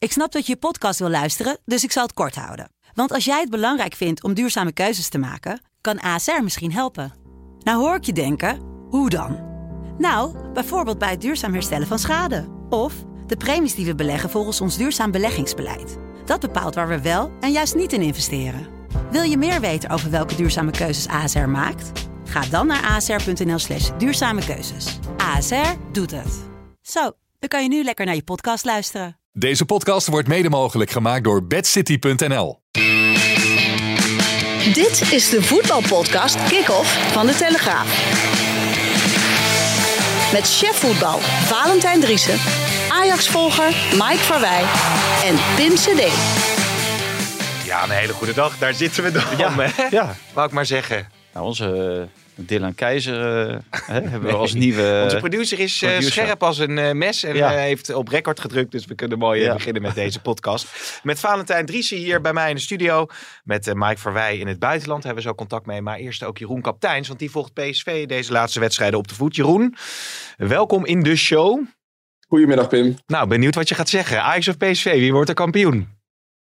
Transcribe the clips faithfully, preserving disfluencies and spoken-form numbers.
Ik snap dat je je podcast wil luisteren, dus ik zal het kort houden. Want als jij het belangrijk vindt om duurzame keuzes te maken, kan A S R misschien helpen. Nou hoor ik je denken, hoe dan? Nou, bijvoorbeeld bij het duurzaam herstellen van schade. Of de premies die we beleggen volgens ons duurzaam beleggingsbeleid. Dat bepaalt waar we wel en juist niet in investeren. Wil je meer weten over welke duurzame keuzes A S R maakt? Ga dan naar asr.nl slash duurzame keuzes. A S R doet het. Zo, dan kan je nu lekker naar je podcast luisteren. Deze podcast wordt mede mogelijk gemaakt door bedcity punt n l. Dit is de voetbalpodcast Kick-Off van De Telegraaf. Met chef voetbal Valentijn Driessen, Ajax-volger Mike Verwij en Pim Cedee. Ja, een hele goede dag. Daar zitten we dan, ja, hè? Ja. Wou ik maar zeggen. Nou, onze uh, Dylan Keizer uh, hè, hebben we als nieuwe... Onze producer is uh, producer. scherp als een uh, mes en ja. uh, heeft op record gedrukt. Dus we kunnen mooi uh, ja. beginnen met deze podcast. Met Valentijn Driessen hier bij mij in de studio. Met uh, Mike Verwij in het buitenland hebben we zo contact mee. Maar eerst ook Jeroen Kapteins, want die volgt P S V deze laatste wedstrijden op de voet. Jeroen, welkom in de show. Goedemiddag, Pim. Nou, benieuwd wat je gaat zeggen. Ajax of P S V, wie wordt er kampioen?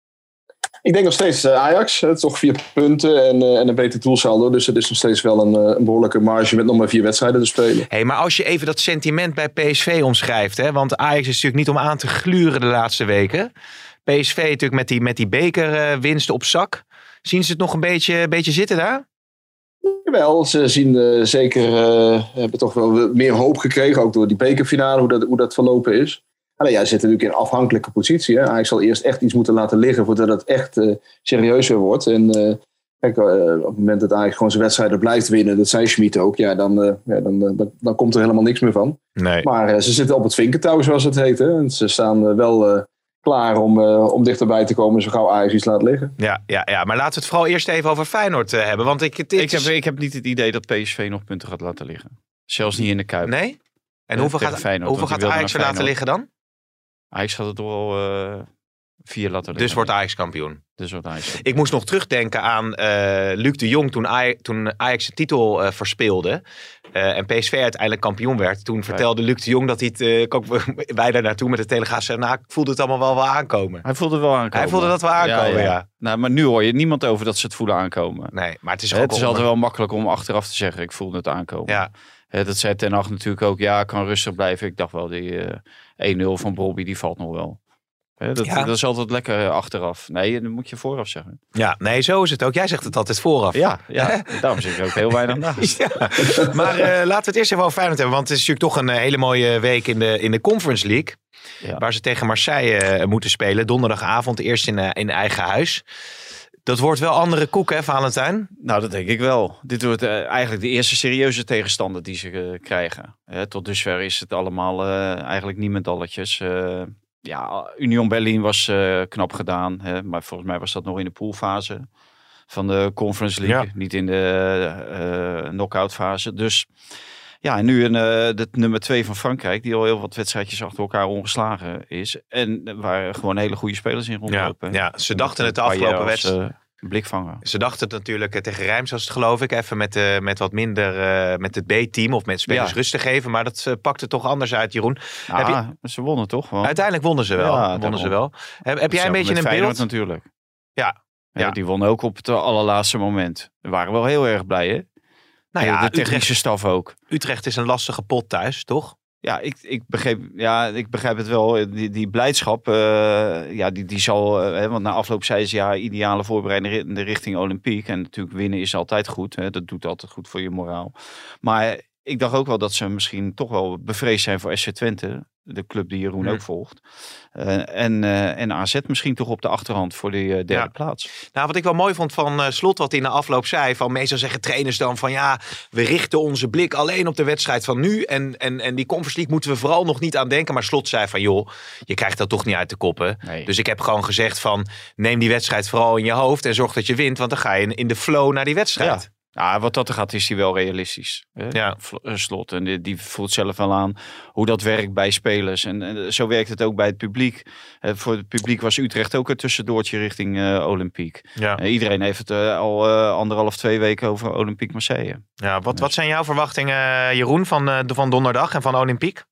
Ik denk nog steeds uh, Ajax. Het is toch vier punten en, uh, en een beter doelsaldo. Dus het is nog steeds wel een, uh, een behoorlijke marge met nog maar vier wedstrijden te spelen. Hey, maar als je even dat sentiment bij P S V omschrijft. Hè? Want Ajax is natuurlijk niet om aan te gluren de laatste weken. P S V natuurlijk met die, met die bekerwinst op zak. Zien ze het nog een beetje, beetje zitten daar? Jawel, ze zien uh, zeker, uh, hebben toch wel meer hoop gekregen. Ook door die bekerfinale, hoe dat, hoe dat verlopen is. Alleen ja, ze zitten natuurlijk in een afhankelijke positie. Hè. Ajax zal eerst echt iets moeten laten liggen voordat het echt uh, serieuzer wordt. En uh, kijk, uh, op het moment dat Ajax gewoon zijn wedstrijden blijft winnen, dat zei Schmid ook, ja, dan, uh, ja, dan, uh, dan, dan komt er helemaal niks meer van. Nee. Maar uh, ze zitten op het vinkentouw, zoals het heet. Hè. En ze staan uh, wel uh, klaar om, uh, om dichterbij te komen zo gauw Ajax iets laat liggen. Ja, ja, ja, maar laten we het vooral eerst even over Feyenoord uh, hebben. Want ik, het, het ik, heb, is... ik heb niet het idee dat P S V nog punten gaat laten liggen. Zelfs niet in de Kuip. Nee? En uh, hoeveel gaat, Feyenoord, hoeveel gaat Ajax er laten liggen dan? Ajax gaat het toch wel uh, vier laten liggen. Dus wordt Ajax kampioen. Dus wordt Ajax kampioen. Ik moest nog terugdenken aan uh, Luc de Jong toen Ajax, toen Ajax de titel uh, verspeelde. Uh, en P S V uiteindelijk kampioen werd. Toen vertelde Luc de Jong dat hij het... Uh, ook wij daar naartoe met de Telegraaf zeiden... Nou, ik voelde het allemaal wel, wel aankomen. Hij voelde het wel aankomen. Hij voelde dat wel aankomen, ja. ja. ja. Nou, maar nu hoor je niemand over dat ze het voelen aankomen. Nee, maar het is, het ook is altijd wel makkelijk om achteraf te zeggen... ik voelde het aankomen. Ja. He, dat zei Ten Hag natuurlijk ook. Ja, kan rustig blijven. Ik dacht wel, die uh, één nul van Bobby, die valt nog wel. He, dat, ja. dat is altijd lekker achteraf. Nee, dan moet je vooraf zeggen. Ja, nee, zo is het ook. Jij zegt het altijd vooraf. Ja, ja. Daarom zit ik ook heel weinig naast. Ja. Maar uh, laten we het eerst even over Feyenoord hebben. Want het is natuurlijk toch een uh, hele mooie week in de, in de Conference League. Ja. Waar ze tegen Marseille uh, moeten spelen. Donderdagavond, eerst in, uh, in eigen huis. Dat wordt wel andere koek, hè, Valentijn? Nou, dat denk ik wel. Dit wordt uh, eigenlijk de eerste serieuze tegenstander die ze uh, krijgen. Uh, tot dusver is het allemaal uh, eigenlijk niemendalletjes. Uh, ja, Union Berlin was uh, knap gedaan. Hè, maar volgens mij was dat nog in de poolfase van de Conference League. Ja. Niet in de uh, knock-out fase. Dus ja, en nu een, uh, de nummer twee van Frankrijk. Die al heel wat wedstrijdjes achter elkaar ongeslagen is. En waar gewoon hele goede spelers in rondlopen. Ja, ja, ze dachten het de afgelopen wedstrijd. Blikvanger. Ze dachten het natuurlijk uh, tegen Reims was het geloof ik. Even met, uh, met wat minder uh, met het B-team of met spelers ja. rust te geven. Maar dat uh, pakte toch anders uit, Jeroen. Ja, heb je... Ze wonnen toch? Want... Uiteindelijk wonnen ze wel. Ja, wonnen ze wel. Heb, heb jij een beetje een Feyenoord beeld? natuurlijk. Ja. ja. ja. Die wonnen ook op het allerlaatste moment. We waren wel heel erg blij, hè? Nou ja, de technische Utrecht, staf ook. Utrecht is een lastige pot thuis, toch? Ja, ik, ik, begreep, ja, ik begrijp het wel. Die, die blijdschap, uh, ja, die, die zal... Uh, want na afloop zei ze, ja, ideale voorbereiding richting Olympiek. En natuurlijk winnen is altijd goed. Hè, dat doet altijd goed voor je moraal. Maar ik dacht ook wel dat ze misschien toch wel bevreesd zijn voor S C Twente. De club die Jeroen hmm. ook volgt. Uh, en, uh, en A Z misschien toch op de achterhand voor de uh, derde ja. plaats. Nou, wat ik wel mooi vond van uh, Slot, wat hij in de afloop zei. Van meestal zeggen trainers dan van ja, we richten onze blik alleen op de wedstrijd van nu. En, en, en die Conference League moeten we vooral nog niet aan denken. Maar Slot zei van joh, je krijgt dat toch niet uit de koppen. Nee. Dus ik heb gewoon gezegd van neem die wedstrijd vooral in je hoofd. En zorg dat je wint, want dan ga je in, in de flow naar die wedstrijd. Ja. Ja, wat dat er gaat is hij wel realistisch. Hè? Ja. Slot. En die, die voelt zelf wel aan hoe dat werkt bij spelers. En, en zo werkt het ook bij het publiek. Uh, voor het publiek was Utrecht ook een tussendoortje richting uh, Olympiek. Ja. Uh, iedereen heeft het uh, al uh, anderhalf, twee weken over Olympique Marseille. Ja, wat, wat zijn jouw verwachtingen, Jeroen, van, uh, van donderdag en van Olympiek?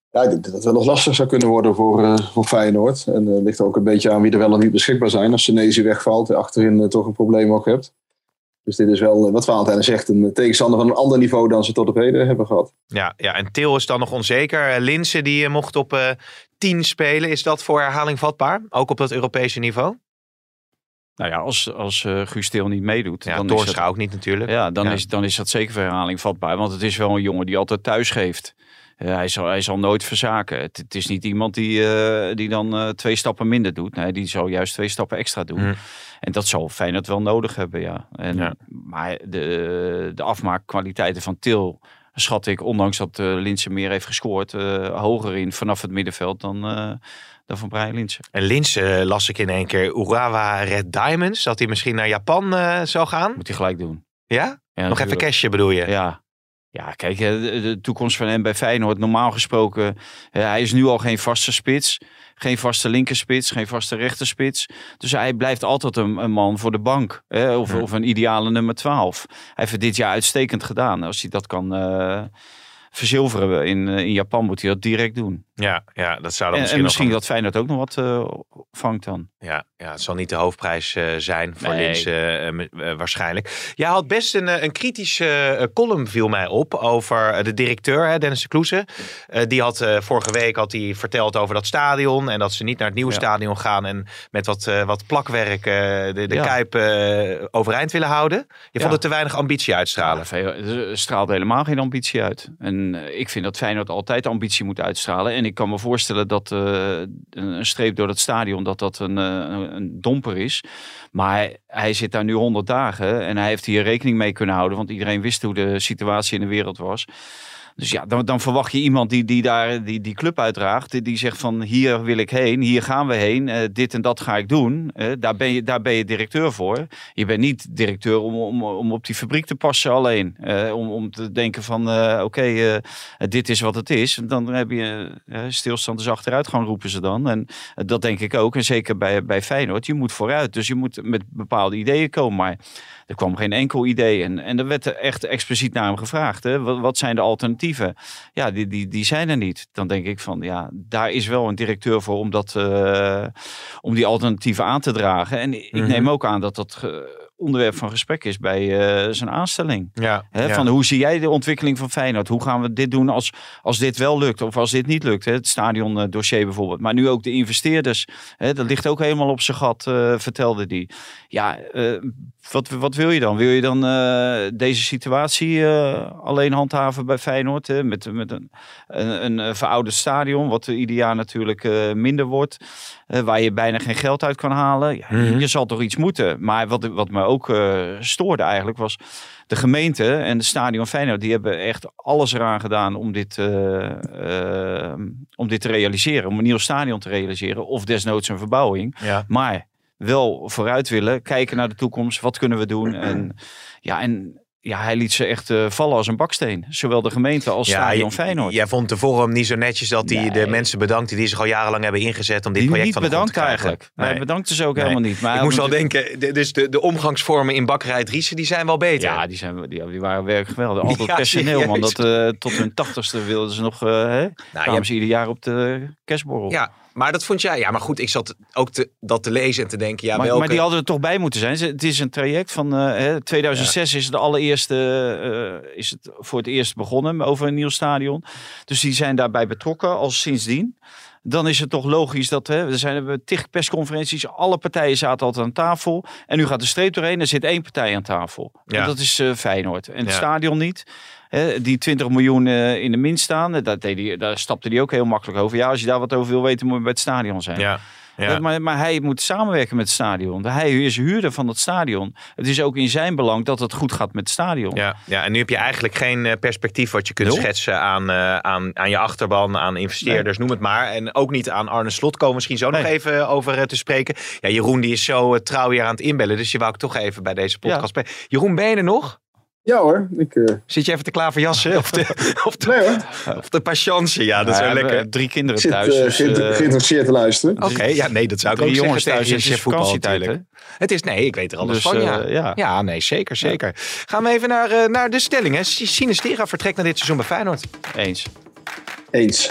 Ja, ik denk dat het wel nog lastig zou kunnen worden voor, uh, voor Feyenoord. En het uh, ligt ook een beetje aan wie er wel en niet beschikbaar zijn. Als Senesi wegvalt, achterin uh, toch een probleem ook hebt. Dus dit is wel, uh, wat Valentijn zegt, een tegenstander van een ander niveau dan ze tot op heden hebben gehad. Ja, ja, en Til is dan nog onzeker. Uh, Linse die uh, mocht op uh, tien spelen. Is dat voor herhaling vatbaar? Ook op dat Europese niveau? Nou ja, als, als uh, Guus Til niet meedoet. Ja, dan Torstra is dat, ook niet natuurlijk. Ja, dan, ja. Is, dan is dat zeker voor herhaling vatbaar. Want het is wel een jongen die altijd thuis geeft. Uh, hij, zal, hij zal nooit verzaken. Het, het is niet iemand die, uh, die dan uh, twee stappen minder doet. Nee, die zal juist twee stappen extra doen. Hmm. En dat zal Feyenoord wel nodig hebben, ja. En, ja. Maar de, de afmaakkwaliteiten van Til schat ik, ondanks dat uh, Linse meer heeft gescoord, uh, hoger in vanaf het middenveld dan, uh, dan van Brian Linse. En Linse uh, las ik in één keer Urawa Red Diamonds. Dat hij misschien naar Japan uh, zou gaan. Moet hij gelijk doen. Ja? ja Nog natuurlijk. even cashje bedoel je? Ja. Ja, kijk, de, de toekomst van hem bij Feyenoord, normaal gesproken, uh, hij is nu al geen vaste spits. Geen vaste linkerspits, geen vaste rechterspits. Dus hij blijft altijd een, een man voor de bank. Hè? Of, hmm. of een ideale nummer twaalf. Hij heeft het dit jaar uitstekend gedaan. Als hij dat kan uh, verzilveren in, in Japan, moet hij dat direct doen. Ja, ja dat zou dan en, misschien en misschien nog dat Feyenoord ook nog wat uh, vangt dan. Ja, ja, het zal niet de hoofdprijs uh, zijn voor nee. Linse uh, uh, waarschijnlijk. Jij had best een, een kritische uh, column, viel mij op, over uh, de directeur, hè, Dennis de Kloeze. Uh, die had uh, vorige week had hij verteld over dat stadion en dat ze niet naar het nieuwe ja. stadion gaan en met wat, uh, wat plakwerk uh, de, de ja. Kuip uh, overeind willen houden. Je ja. vond het te weinig ambitie uitstralen. Ja, er straalt helemaal geen ambitie uit. En uh, ik vind dat Feyenoord altijd ambitie moet uitstralen. En ik kan me voorstellen dat uh, een streep door het stadion, dat dat een, een, een domper is. Maar hij zit daar nu honderd dagen en hij heeft hier rekening mee kunnen houden. Want iedereen wist hoe de situatie in de wereld was. Dus ja, dan, dan verwacht je iemand die, die daar die, die club uitdraagt. Die, die zegt van hier wil ik heen, hier gaan we heen. Uh, dit en dat ga ik doen. Uh, daar, ben je, daar ben je directeur voor. Je bent niet directeur om, om, om op die fabriek te passen alleen. Uh, om, om te denken van uh, oké, okay, uh, dit is wat het is. Dan heb je uh, stilstand is achteruitgang roepen ze dan. En uh, dat denk ik ook. En zeker bij, bij Feyenoord. Je moet vooruit. Dus je moet met bepaalde ideeën komen. Maar er kwam geen enkel idee. En, en er werd echt expliciet naar hem gevraagd. Hè? Wat, wat zijn de alternatieven? Ja, die, die, die zijn er niet. Dan denk ik van, ja, daar is wel een directeur voor om, dat, uh, om die alternatieven aan te dragen. En ik mm-hmm. neem ook aan dat dat uh, onderwerp van gesprek is bij uh, zijn aanstelling. Ja, hè? Ja. Van hoe zie jij de ontwikkeling van Feyenoord? Hoe gaan we dit doen als, als dit wel lukt of als dit niet lukt? Hè? Het stadion uh, dossier bijvoorbeeld. Maar nu ook de investeerders. Hè? Dat ligt ook helemaal op zijn gat, uh, vertelde die. Ja, uh, Wat, wat wil je dan? Wil je dan uh, deze situatie uh, alleen handhaven bij Feyenoord? Hè? Met, met een, een, een verouderd stadion, wat ieder jaar natuurlijk uh, minder wordt. Uh, waar je bijna geen geld uit kan halen. Ja, mm-hmm. Je zal toch iets moeten. Maar wat, wat me ook uh, stoorde eigenlijk was de gemeente en de stadion Feyenoord. Die hebben echt alles eraan gedaan om dit, uh, uh, om dit te realiseren. Om een nieuw stadion te realiseren. Of desnoods een verbouwing. Ja. Maar wel vooruit willen, kijken naar de toekomst. Wat kunnen we doen? En ja, en ja, hij liet ze echt uh, vallen als een baksteen. Zowel de gemeente als ja, Stadion Feyenoord. Jij vond de vorm niet zo netjes dat hij nee. de mensen bedankte die zich al jarenlang hebben ingezet om dit die project van de grond te krijgen. Eigenlijk. Nee. Hij bedankte ze ook nee. helemaal niet. Maar ik moest al denken, de, dus de, de omgangsvormen in Bakkerij Driessen, die zijn wel beter. Ja, die, zijn, die, die waren werkelijk geweldig. Altijd ja, personeel, man. Dat, uh, tot hun tachtigste wilden ze nog, uh, hè, nou, kwamen hebt... ze ieder jaar op de kerstborrel. Ja. Maar dat vond jij, ja, maar goed, ik zat ook te, dat te lezen en te denken, ja, maar, welke... maar die hadden er toch bij moeten zijn. Het is een traject van uh, tweeduizend zes ja. is het de allereerste, uh, is het voor het eerst begonnen over een nieuw stadion. Dus die zijn daarbij betrokken als sindsdien. Dan is het toch logisch dat, hè, er zijn er tig persconferenties, alle partijen zaten altijd aan tafel. En nu gaat de streep doorheen, er zit één partij aan tafel. Ja. En dat is uh, Feyenoord. En het ja. stadion niet. He, die twintig miljoen uh, in de min staan, dat deed die, daar stapte hij ook heel makkelijk over. Ja, als je daar wat over wil weten, moet je bij het stadion zijn. Ja, ja. Dat, maar, maar hij moet samenwerken met het stadion. Hij is huurder van het stadion. Het is ook in zijn belang dat het goed gaat met het stadion. Ja, ja en nu heb je eigenlijk geen uh, perspectief wat je kunt Nul. schetsen aan, uh, aan, aan je achterban, aan investeerders, nee. noem het maar. En ook niet aan Arne Slot, komen we misschien zo nee. nog even over uh, te spreken. Ja, Jeroen die is zo uh, trouw hier aan het inbellen, dus je wou ik toch even bij deze podcast ja. Jeroen, ben je er nog? Ja hoor. Ik, uh... Zit je even te klaverjassen? Of de, of de, nee, hoor. Of de patiëntie? Ja, dat is wel lekker. Drie kinderen zit, thuis. Uh, dus, uh, geïnteresseerd te luisteren. Oké, okay, ja, nee, dat zou ik ook jongens zeggen thuis tegen je voetbal natuurlijk. Het is, nee, ik weet er alles dus, van, ja. Uh, ja. Ja, nee, zeker, zeker. Ja. Gaan we even naar, uh, naar de stellingen. Sinistera vertrekt naar dit seizoen bij Feyenoord. Eens. Eens.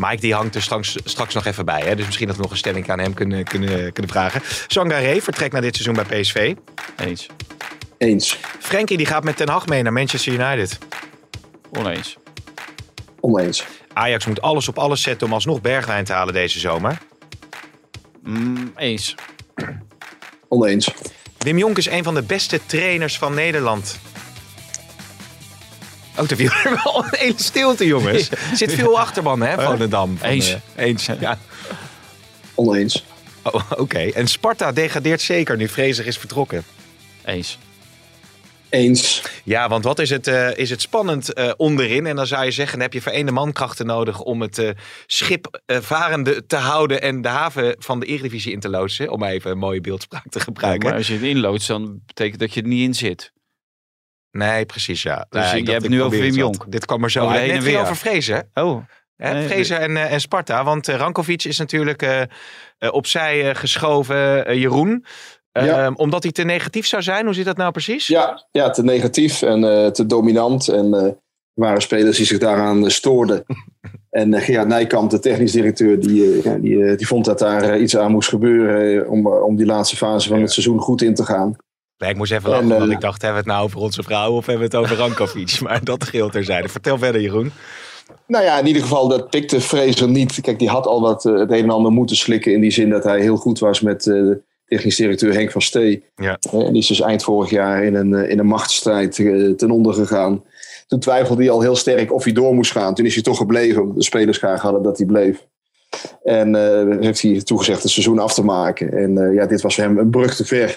Mike die hangt er straks, straks nog even bij. Hè? Dus misschien dat we nog een stelling aan hem kunnen, kunnen, kunnen vragen. Sangaré vertrekt na dit seizoen bij P S V. Eens. Eens. Frenkie die gaat met Ten Hag mee naar Manchester United. Oneens. Oneens. Ajax moet alles op alles zetten om alsnog Bergwijn te halen deze zomer. Mm, eens. Oneens. Wim Jonk is een van de beste trainers van Nederland. Oh, er viel er wel een hele stilte, jongens. Er zit veel achterban, hè, van de Dam. Van, Eens. Uh, eens, ja. Oneens. Oh, Oké, okay. En Sparta degradeert zeker nu Fraser is vertrokken. Eens. Eens. Ja, want wat is het, uh, is het spannend uh, onderin. En dan zou je zeggen, dan heb je vereende mankrachten nodig om het uh, schip uh, varende te houden en de haven van de Eredivisie in te loodsen. Om even een mooie beeldspraak te gebruiken. Ja, maar als je het inloodst, dan betekent dat je er niet in zit. Nee, precies, ja. Dus nee, je hebt nu over Wim Jonk. Dit kwam er zo over uit. heen Net en weer. over Fraser. Oh. Hè, Nee, Fraser en, uh, en Sparta. Want uh, Rankovic is natuurlijk uh, uh, opzij uh, geschoven, uh, Jeroen. Uh, Ja. Omdat hij te negatief zou zijn. Hoe zit dat nou precies? Ja, ja, te negatief en uh, te dominant. En uh, er waren spelers die zich daaraan uh, stoorden. En uh, Gerard Nijkamp, de technisch directeur, die, uh, die, uh, die vond dat daar uh, iets aan moest gebeuren uh, om, uh, om die laatste fase van het seizoen goed in te gaan. Nee, ik moest even lachen, En, uh, want ik dacht, hebben we het nou over onze vrouw of hebben we het over Rankovic? Maar dat geldt terzijde. Vertel verder, Jeroen. Nou ja, in ieder geval, dat pikte Fraser niet. Kijk, die had al wat uh, het een en ander moeten slikken in die zin dat hij heel goed was met uh, technisch directeur Henk van Stee. Ja. Uh, en die is dus eind vorig jaar in een, uh, in een machtsstrijd uh, ten onder gegaan. Toen twijfelde hij al heel sterk of hij door moest gaan. Toen is hij toch gebleven, omdat de spelers graag hadden dat hij bleef. En uh, heeft hij toegezegd het seizoen af te maken. En uh, ja, dit was voor hem een brug te ver.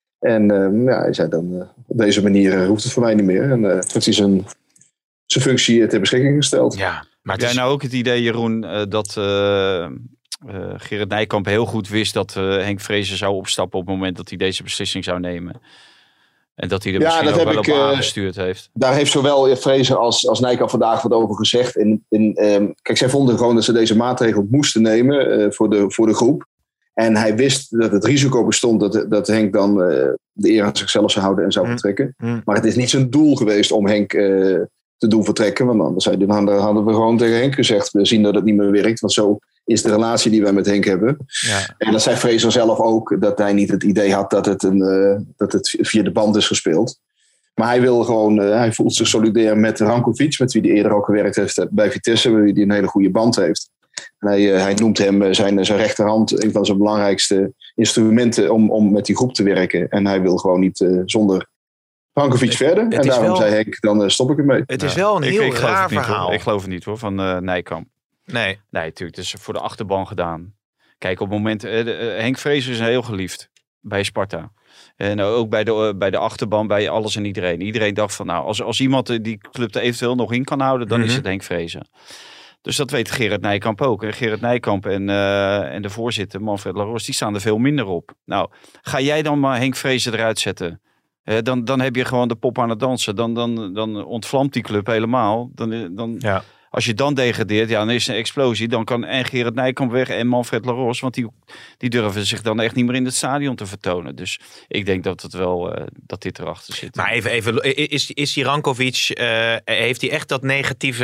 En uh, ja, hij zei dan, uh, op deze manier uh, hoeft het voor mij niet meer. En uh, heeft hij zijn, zijn functie ter beschikking gesteld. Ja, maar Heb het is... jij nou ook het idee, Jeroen, uh, dat uh, uh, Gerard Nijkamp heel goed wist dat uh, Henk Fraser zou opstappen op het moment dat hij deze beslissing zou nemen? En dat hij er Ja, misschien dat ook heb wel ik, op uh, aangestuurd heeft. Daar heeft zowel Fraser als, als Nijkamp vandaag wat over gezegd. En, en, um, kijk, zij vonden gewoon dat ze deze maatregel moesten nemen uh, voor, de, voor de groep. En hij wist dat het risico bestond dat, dat Henk dan uh, de eer aan zichzelf zou houden en zou Mm. vertrekken. Mm. Maar het is niet zijn doel geweest om Henk uh, te doen vertrekken. Want anders hadden, hadden we gewoon tegen Henk gezegd, we zien dat het niet meer werkt. Want zo is de relatie die wij met Henk hebben. Ja. En dat zei Fraser zelf ook, dat hij niet het idee had dat het, een, uh, dat het via de band is gespeeld. Maar hij wil gewoon, uh, hij voelt zich solidair met Rankovic, met wie hij eerder ook gewerkt heeft bij Vitesse, met wie hij een hele goede band heeft. En hij, uh, hij noemt hem zijn, zijn rechterhand, een van zijn belangrijkste instrumenten om, om met die groep te werken. En hij wil gewoon niet uh, zonder Rankovic Het- verder. het En is daarom wel- zei Henk, dan uh, stop ik ermee. Het is Ja. wel een Ik- heel ik geloof raar het niet, hoor. verhaal. Ik geloof het niet hoor, van uh, Nijkamp. Nee. Nee, natuurlijk. Het is voor de achterban gedaan. Kijk, op het moment... Uh, de, uh, Henk Fraser is heel geliefd bij Sparta. En uh, ook bij de, uh, bij de achterban, bij alles en iedereen. Iedereen dacht van, nou, als, als iemand uh, die club er eventueel nog in kan houden, dan Mhm. is het Henk Fraser. Dus dat weet Gerard Nijkamp ook. En Gerard Nijkamp en, uh, en de voorzitter, Manfred Laros, die staan er veel minder op. Nou, ga jij dan maar Henk Fraser eruit zetten? Uh, dan, dan heb je gewoon de pop aan het dansen. Dan, dan, dan ontvlamt die club helemaal. Dan, dan, Ja. Als je dan degradeert, ja, dan is er een explosie. Dan kan en Gerard Nijkamp weg en Manfred Laros. Want die, die durven zich dan echt niet meer in het stadion te vertonen. Dus ik denk dat, het wel, uh, dat dit erachter zit. Maar even, even is, is die Rankovic, uh, heeft hij echt dat negatieve,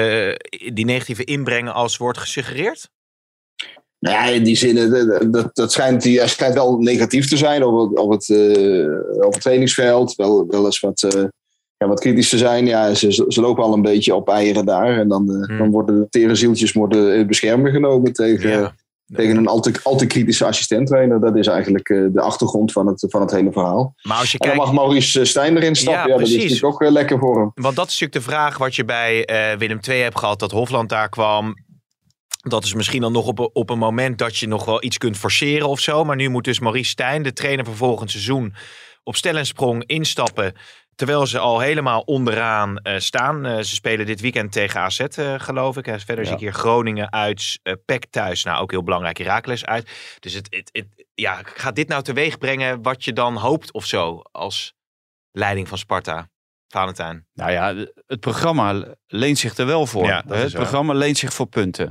uh, die negatieve inbreng als wordt gesuggereerd? Nou ja, in die zin, dat, dat, dat schijnt, hij schijnt wel negatief te zijn op het, op het, uh, op het trainingsveld. Wel, wel eens wat, uh, ja, wat kritisch te zijn. Ja, ze, ze lopen al een beetje op eieren daar. En dan, uh, Hmm. dan worden de tere zieltjes worden in bescherming genomen tegen, Ja. tegen een al te, al te kritische assistent-trainer. Dat is eigenlijk uh, de achtergrond van het, van het hele verhaal. Maar als je En dan kijkt, mag Maurice Stijn erin stappen. Ja, Ja, dat is precies. natuurlijk ook uh, lekker voor hem. want dat is natuurlijk de vraag wat je bij uh, Willem twee hebt gehad, dat Hofland daar kwam. Dat is misschien dan nog op, een- op een moment dat je nog wel iets kunt forceren of zo. Maar nu moet dus Maurice Stijn, de trainer voor volgend seizoen, op stel en sprong instappen. Terwijl ze al helemaal onderaan uh, staan. Uh, ze spelen dit weekend tegen A Z, uh, geloof ik. En verder Ja. zie ik hier Groningen uit, uh, P E C thuis. Nou, ook heel belangrijk, Heracles uit. Dus het, het, het, ja, gaat dit nou teweeg brengen wat je dan hoopt of zo als leiding van Sparta? Valentijn. Nou ja, het programma leent zich er wel voor. Ja, dat hè? is Het waar. programma leent zich voor punten.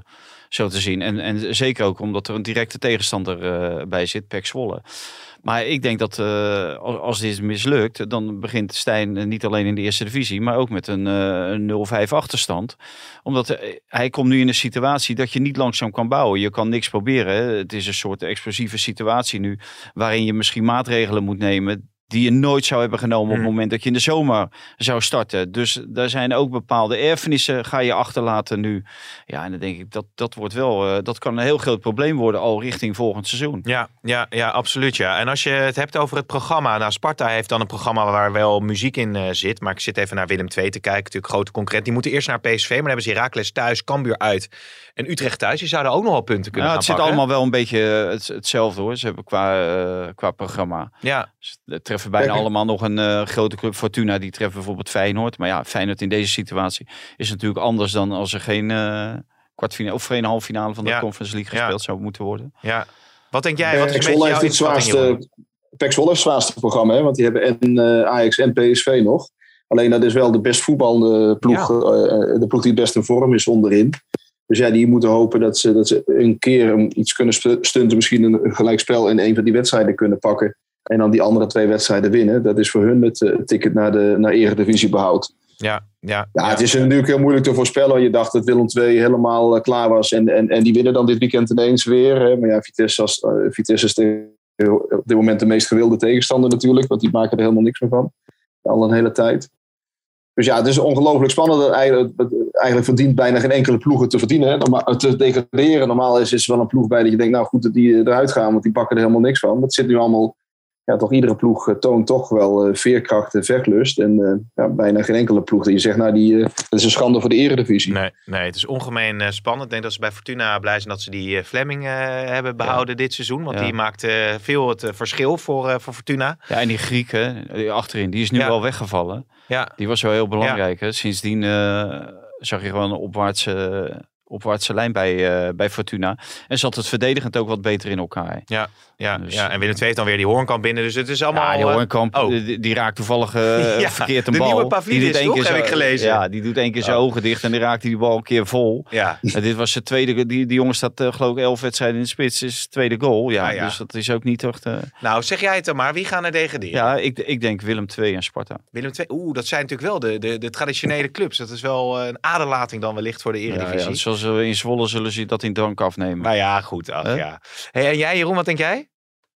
zo te zien. En, en zeker ook omdat er een directe tegenstander uh, bij zit, P E C Zwolle. Maar ik denk dat uh, als dit mislukt, dan begint Stijn niet alleen in de eerste divisie, maar ook met een, uh, een nul vijf achterstand. Omdat uh, hij komt nu in een situatie dat je niet langzaam kan bouwen. Je kan niks proberen. Hè. Het is een soort explosieve situatie nu, waarin je misschien maatregelen moet nemen die je nooit zou hebben genomen op het moment dat je in de zomer zou starten. Dus daar zijn ook bepaalde erfenissen ga je achterlaten nu. Ja, en dan denk ik, dat, dat wordt wel, uh, dat kan een heel groot probleem worden al richting volgend seizoen. Ja, ja, ja, absoluut. Ja. En als je het hebt over het programma. Nou, Sparta heeft dan een programma waar wel muziek in uh, zit. Maar ik zit even naar Willem twee te kijken. Natuurlijk grote concurrent. Die moeten eerst naar P S V. Maar dan hebben ze Heracles thuis, Cambuur uit en Utrecht thuis. Die zouden ook nog wel punten kunnen nou, gaan het pakken. Het zit allemaal wel een beetje het, hetzelfde hoor. Ze hebben qua, uh, qua programma. Ja. Ze treffen bijna Kijk, allemaal nog een uh, grote club. Fortuna, die treffen bijvoorbeeld Feyenoord. Maar ja, Feyenoord in deze situatie is natuurlijk anders dan als er geen uh, kwartfinale of geen halve finale van de Ja. Conference League gespeeld ja. zou moeten worden. Ja. Wat denk jij? Wat is P E C een Zwolle beetje heeft jouw het inschatting, zwaarste, P E C Zwolle heeft het zwaarste programma, hè? Want die hebben en uh, Ajax en P S V nog. Alleen dat is wel de best voetballende ploeg, Ja. uh, de ploeg die het best in vorm is onderin. Dus ja, die moeten hopen dat ze, dat ze een keer um, iets kunnen stunten, misschien een gelijkspel in een van die wedstrijden kunnen pakken. En dan die andere twee wedstrijden winnen. Dat is voor hun het uh, ticket naar de naar Eredivisie behoud. Ja, ja, Ja, ja. het is natuurlijk heel moeilijk te voorspellen. Je dacht dat Willem twee helemaal uh, klaar was. En, en, en die winnen dan dit weekend ineens weer. Hè. Maar ja, Vitesse, als, uh, Vitesse is de, op dit moment de meest gewilde tegenstander natuurlijk. Want die maken er helemaal niks meer van. Al een hele tijd. Dus ja, het is ongelooflijk spannend. Eigenlijk, eigenlijk verdient bijna geen enkele ploeg het te verdienen. Hè. Normaal, te degraderen. Normaal is, is er wel een ploeg bij dat je denkt, nou goed dat die eruit gaan. Want die pakken er helemaal niks van. Maar het zit nu allemaal... Ja, toch iedere ploeg uh, toont toch wel uh, veerkracht en vechtlust. En uh, ja, bijna geen enkele ploeg die je zegt, nou, die, uh, dat is een schande voor de Eredivisie. Nee, nee, het is ongemeen uh, spannend. Ik denk dat ze bij Fortuna blij zijn dat ze die uh, Fleming uh, hebben behouden ja. dit seizoen. Want ja. die maakt uh, veel het uh, verschil voor, uh, voor Fortuna. Ja, en die Griek, hè, die achterin, die is nu ja. wel weggevallen. Ja. Die was wel heel belangrijk. Ja. Hè. Sindsdien uh, zag je gewoon een opwaartse... Uh, opwaartse lijn bij, uh, bij Fortuna. En zat het verdedigend ook wat beter in elkaar. Ja, ja, dus, ja. En Willem twee heeft dan weer die Hoornkamp binnen. Dus het is allemaal... Ja, die Hoornkamp, oh. die, die raakt toevallig uh, ja, verkeerd een de bal. De nieuwe Pavlidis, toch? Heb zo, ik gelezen. Ja, die doet één keer zijn oh. ogen dicht en die raakt die bal een keer vol. Ja. En dit was de tweede... Die, die jongen staat uh, geloof ik elf wedstrijden in de spits. Is de tweede goal. Ja, ah, ja. Dus dat is ook niet echt... Uh... Nou, zeg jij het dan maar. Wie gaan er degraderen? Ja, ik, ik denk Willem twee en Sparta. Willem twee, oeh, dat zijn natuurlijk wel de, de, de traditionele clubs. Dat is wel een aderlating dan wellicht voor de Eredivisie. Ja, ja, zoals we in Zwolle zullen ze dat in drank afnemen. Nou ja, goed. Ach, huh? ja. Hey, en jij, Jeroen, wat denk jij?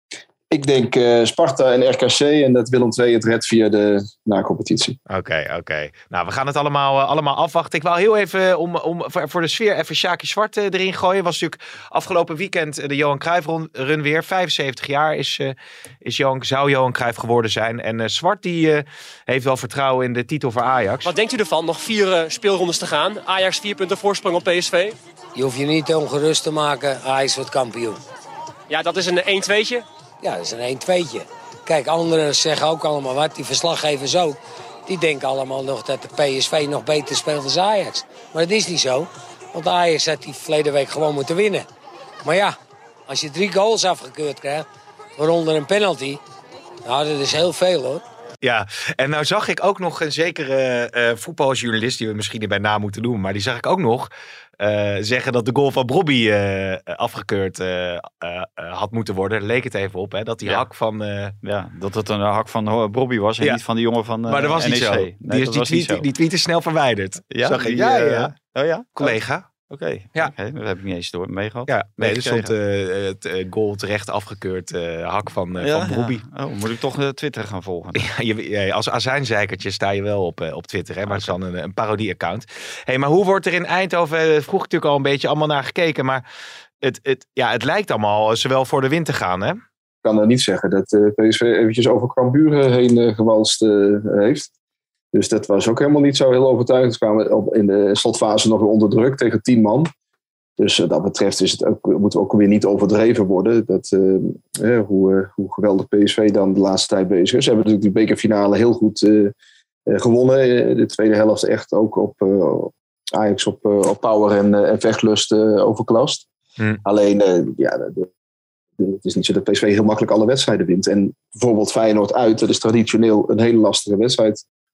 Ik denk uh, Sparta en R K C en dat Willem twee het redt via de na-competitie. Oké, okay, oké. Okay. Nou, we gaan het allemaal, uh, allemaal afwachten. Ik wil heel even om, om, voor de sfeer even Sjaki Zwart uh, erin gooien. Was natuurlijk afgelopen weekend de Johan Cruijff run weer. vijfenzeventig jaar is, uh, is Johan, zou Johan Cruijff geworden zijn. En uh, Zwart die uh, heeft wel vertrouwen in de titel voor Ajax. Wat denkt u ervan? Nog vier uh, speelrondes te gaan. Ajax vier punten voorsprong op P S V. Je hoeft je niet ongerust te maken. Ajax wordt kampioen. Ja, dat is een één-tweetje. Ja, dat is een één-tweetje. Kijk, anderen zeggen ook allemaal wat. Die verslaggevers ook. Die denken allemaal nog dat de P S V nog beter speelt dan Ajax. Maar dat is niet zo. Want Ajax had die verleden week gewoon moeten winnen. Maar ja, als je drie goals afgekeurd krijgt, waaronder een penalty. Nou, dat is heel veel hoor. Ja, en nou zag ik ook nog een zekere uh, voetbaljournalist, die we misschien erbij na moeten doen, maar die zag ik ook nog uh, zeggen dat de goal van Brobbey uh, afgekeurd uh, uh, uh, had moeten worden. Daar leek het even op, hè, dat die ja. hak van... Uh... Ja, dat het een hak van uh, Brobbey was en ja. niet van de jongen van uh, Maar dat was N E C. niet zo. Nee, die, is, die, tweet, zo. die tweet is snel verwijderd. Ja, zag ik. Die, ja, uh, ja. Oh ja? Collega. Oké, okay. ja. okay, dat heb ik niet eens door mee gehad. Ja, nee, er stond uh, het uh, goal terecht afgekeurd uh, hak van, uh, ja, van Brobbey. Ja. Oh, moet ik toch uh, Twitter gaan volgen? Ja, je, ja, als azijnzeikertje sta je wel op, uh, op Twitter, hè, maar okay. het is dan een, een parodie-account. Hey, maar hoe wordt er in Eindhoven, uh, vroeg ik natuurlijk al een beetje allemaal naar gekeken, maar het, het, ja, het lijkt allemaal zowel voor de wind te gaan, hè? Ik kan er niet zeggen dat uh, P S V eventjes over Cambuur heen uh, gewalst uh, heeft. Dus dat was ook helemaal niet zo heel overtuigend. Ze kwamen op, in de slotfase nog weer onder druk tegen tien man. Dus wat uh, dat betreft is het ook, moet ook weer niet overdreven worden. Dat, uh, eh, hoe, uh, hoe geweldig P S V dan de laatste tijd bezig is. Ze hebben natuurlijk die bekerfinale heel goed uh, uh, gewonnen. Uh, de tweede helft echt ook op uh, Ajax op, uh, op power en, uh, en vechtlust uh, overklast. Hmm. Alleen, uh, ja, de, de, het is niet zo dat P S V heel makkelijk alle wedstrijden wint. En bijvoorbeeld Feyenoord uit, dat is traditioneel een hele lastige wedstrijd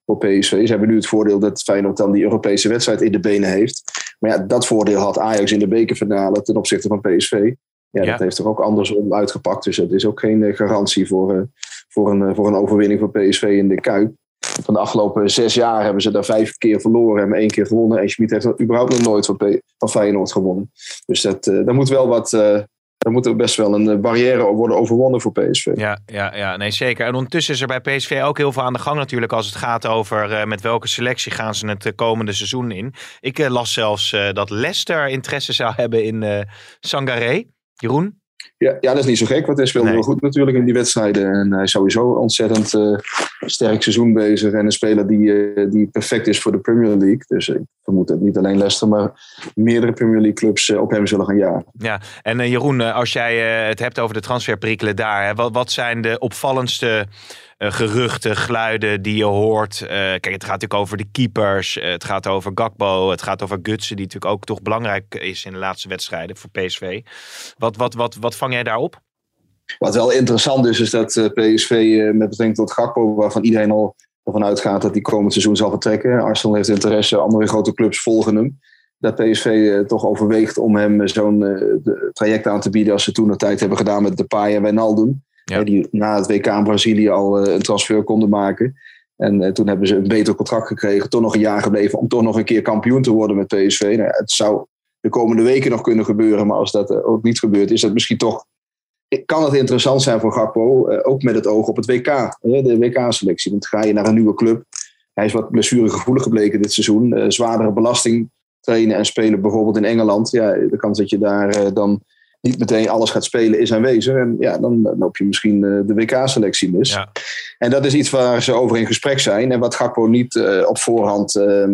voor P S V. Ze hebben nu het voordeel dat Feyenoord dan die Europese wedstrijd in de benen heeft. Maar ja, dat voordeel had Ajax in de bekerfinale ten opzichte van P S V. Ja, Ja. dat heeft er ook andersom uitgepakt. Dus het is ook geen uh, garantie voor, uh, voor, een, uh, voor een overwinning voor P S V in de Kuip. Van de afgelopen zes jaar hebben ze daar vijf keer verloren en maar één keer gewonnen. En Schmid heeft er überhaupt nog nooit van, P- van Feyenoord gewonnen. Dus dat, uh, daar moet wel wat... Uh, daar moet er best wel een uh, barrière worden overwonnen voor P S V. Ja, ja, ja, nee zeker. En ondertussen is er bij P S V ook heel veel aan de gang natuurlijk als het gaat over uh, met welke selectie gaan ze het uh, komende seizoen in. Ik uh, las zelfs uh, dat Leicester interesse zou hebben in uh, Sangaré. Jeroen? Ja, ja, dat is niet zo gek, want hij speelde Nee. heel goed natuurlijk in die wedstrijden. En hij is sowieso ontzettend uh, sterk seizoen bezig. En een speler die, uh, die perfect is voor de Premier League. Dus ik vermoed dat niet alleen Leicester, maar meerdere Premier League clubs uh, op hem zullen gaan jagen. Ja, en uh, Jeroen, uh, als jij uh, het hebt over de transferperikelen daar. Hè, wat, wat zijn de opvallendste uh, geruchten, geluiden die je hoort? Uh, kijk, het gaat natuurlijk over de keepers. Uh, het gaat over Gakpo. Het gaat over Gutsen, die natuurlijk ook toch belangrijk is in de laatste wedstrijden voor P S V. Wat, wat, wat, wat vang jij daarop? Wat wel interessant is, is dat uh, P S V uh, met betrekking tot Gakpo, waarvan iedereen al ervan uitgaat dat hij komend seizoen zal vertrekken. Arsenal heeft interesse, andere grote clubs volgen hem. Dat P S V uh, toch overweegt om hem uh, zo'n uh, traject aan te bieden als ze toen de tijd hebben gedaan met Depay en Wijnaldum. Ja. Uh, die na het W K in Brazilië al uh, een transfer konden maken. En uh, toen hebben ze een beter contract gekregen, toch nog een jaar gebleven om toch nog een keer kampioen te worden met P S V. Nou, ja, het zou de komende weken nog kunnen gebeuren, maar als dat uh, ook niet gebeurt, is dat misschien toch... Kan het interessant zijn voor Gakpo, uh, ook met het oog op het W K, uh, de W K-selectie. Want ga je naar een nieuwe club, hij is wat blessuregevoelig gebleken dit seizoen. Uh, zwaardere belasting trainen en spelen bijvoorbeeld in Engeland. Ja, de kans dat je daar uh, dan niet meteen alles gaat spelen is aanwezig. En ja, dan, dan loop je misschien uh, de W K-selectie mis. Ja. En dat is iets waar ze over in gesprek zijn. En wat Gakpo niet uh, op voorhand uh,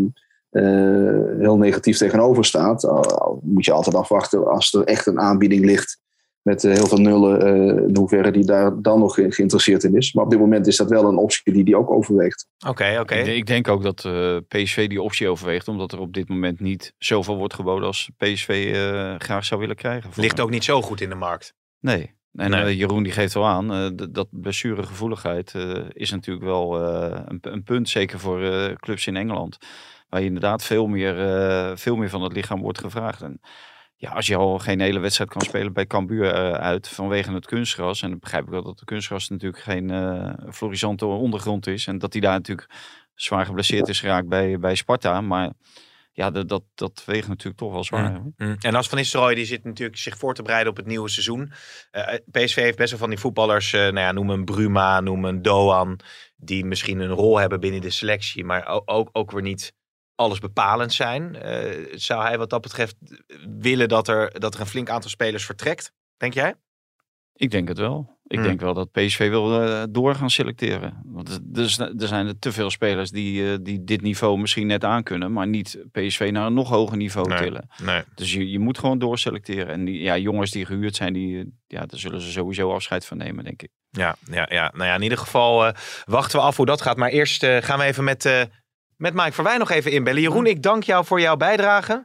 uh, heel negatief tegenover staat. Al, al moet je altijd afwachten als er echt een aanbieding ligt met uh, heel veel nullen, uh, in hoeverre die daar dan nog ge- geïnteresseerd in is. Maar op dit moment is dat wel een optie die hij ook overweegt. Oké, okay, oké. Ik, ik denk ook dat uh, P S V die optie overweegt, omdat er op dit moment niet zoveel wordt geboden als P S V uh, graag zou willen krijgen. Ligt ook niet zo goed in de markt. Nee. En Nee. uh, Jeroen die geeft wel aan, uh, d- dat blessuregevoeligheid uh, is natuurlijk wel uh, een, een punt, zeker voor uh, clubs in Engeland. Waar je inderdaad veel meer, uh, veel meer van het lichaam wordt gevraagd. En ja, als je al geen hele wedstrijd kan spelen bij Cambuur uh, uit vanwege het kunstgras. En dan begrijp ik wel dat de kunstgras natuurlijk geen uh, florisante ondergrond is. En dat hij daar natuurlijk zwaar geblesseerd is geraakt bij, bij Sparta. Maar ja, dat, dat, dat weegt natuurlijk toch wel zwaar. Mm. Mm. En Lars van Nistelrooy die zit natuurlijk zich voor te bereiden op het nieuwe seizoen. Uh, P S V heeft best wel van die voetballers, uh, nou ja, noem een Bruma, noem een Doan, die misschien een rol hebben binnen de selectie, maar ook, ook, ook weer niet alles bepalend zijn. Uh, zou hij wat dat betreft willen dat er, dat er een flink aantal spelers vertrekt? Denk jij? Ik denk het wel. Ik Hmm. denk wel dat P S V wil uh, door gaan selecteren. Want er, is- er zijn er te veel spelers die, uh, die dit niveau misschien net aankunnen, maar niet P S V naar een nog hoger niveau Nee. tillen. Nee. Dus je, je moet gewoon doorselecteren. En die, ja, jongens die gehuurd zijn, die, ja, daar zullen ze sowieso afscheid van nemen, denk ik. Ja, ja, ja. Nou ja, in ieder geval uh, wachten we af hoe dat gaat. Maar eerst uh, gaan we even met, uh, met Mike Verwij nog even inbellen. Jeroen, ik dank jou voor jouw bijdrage.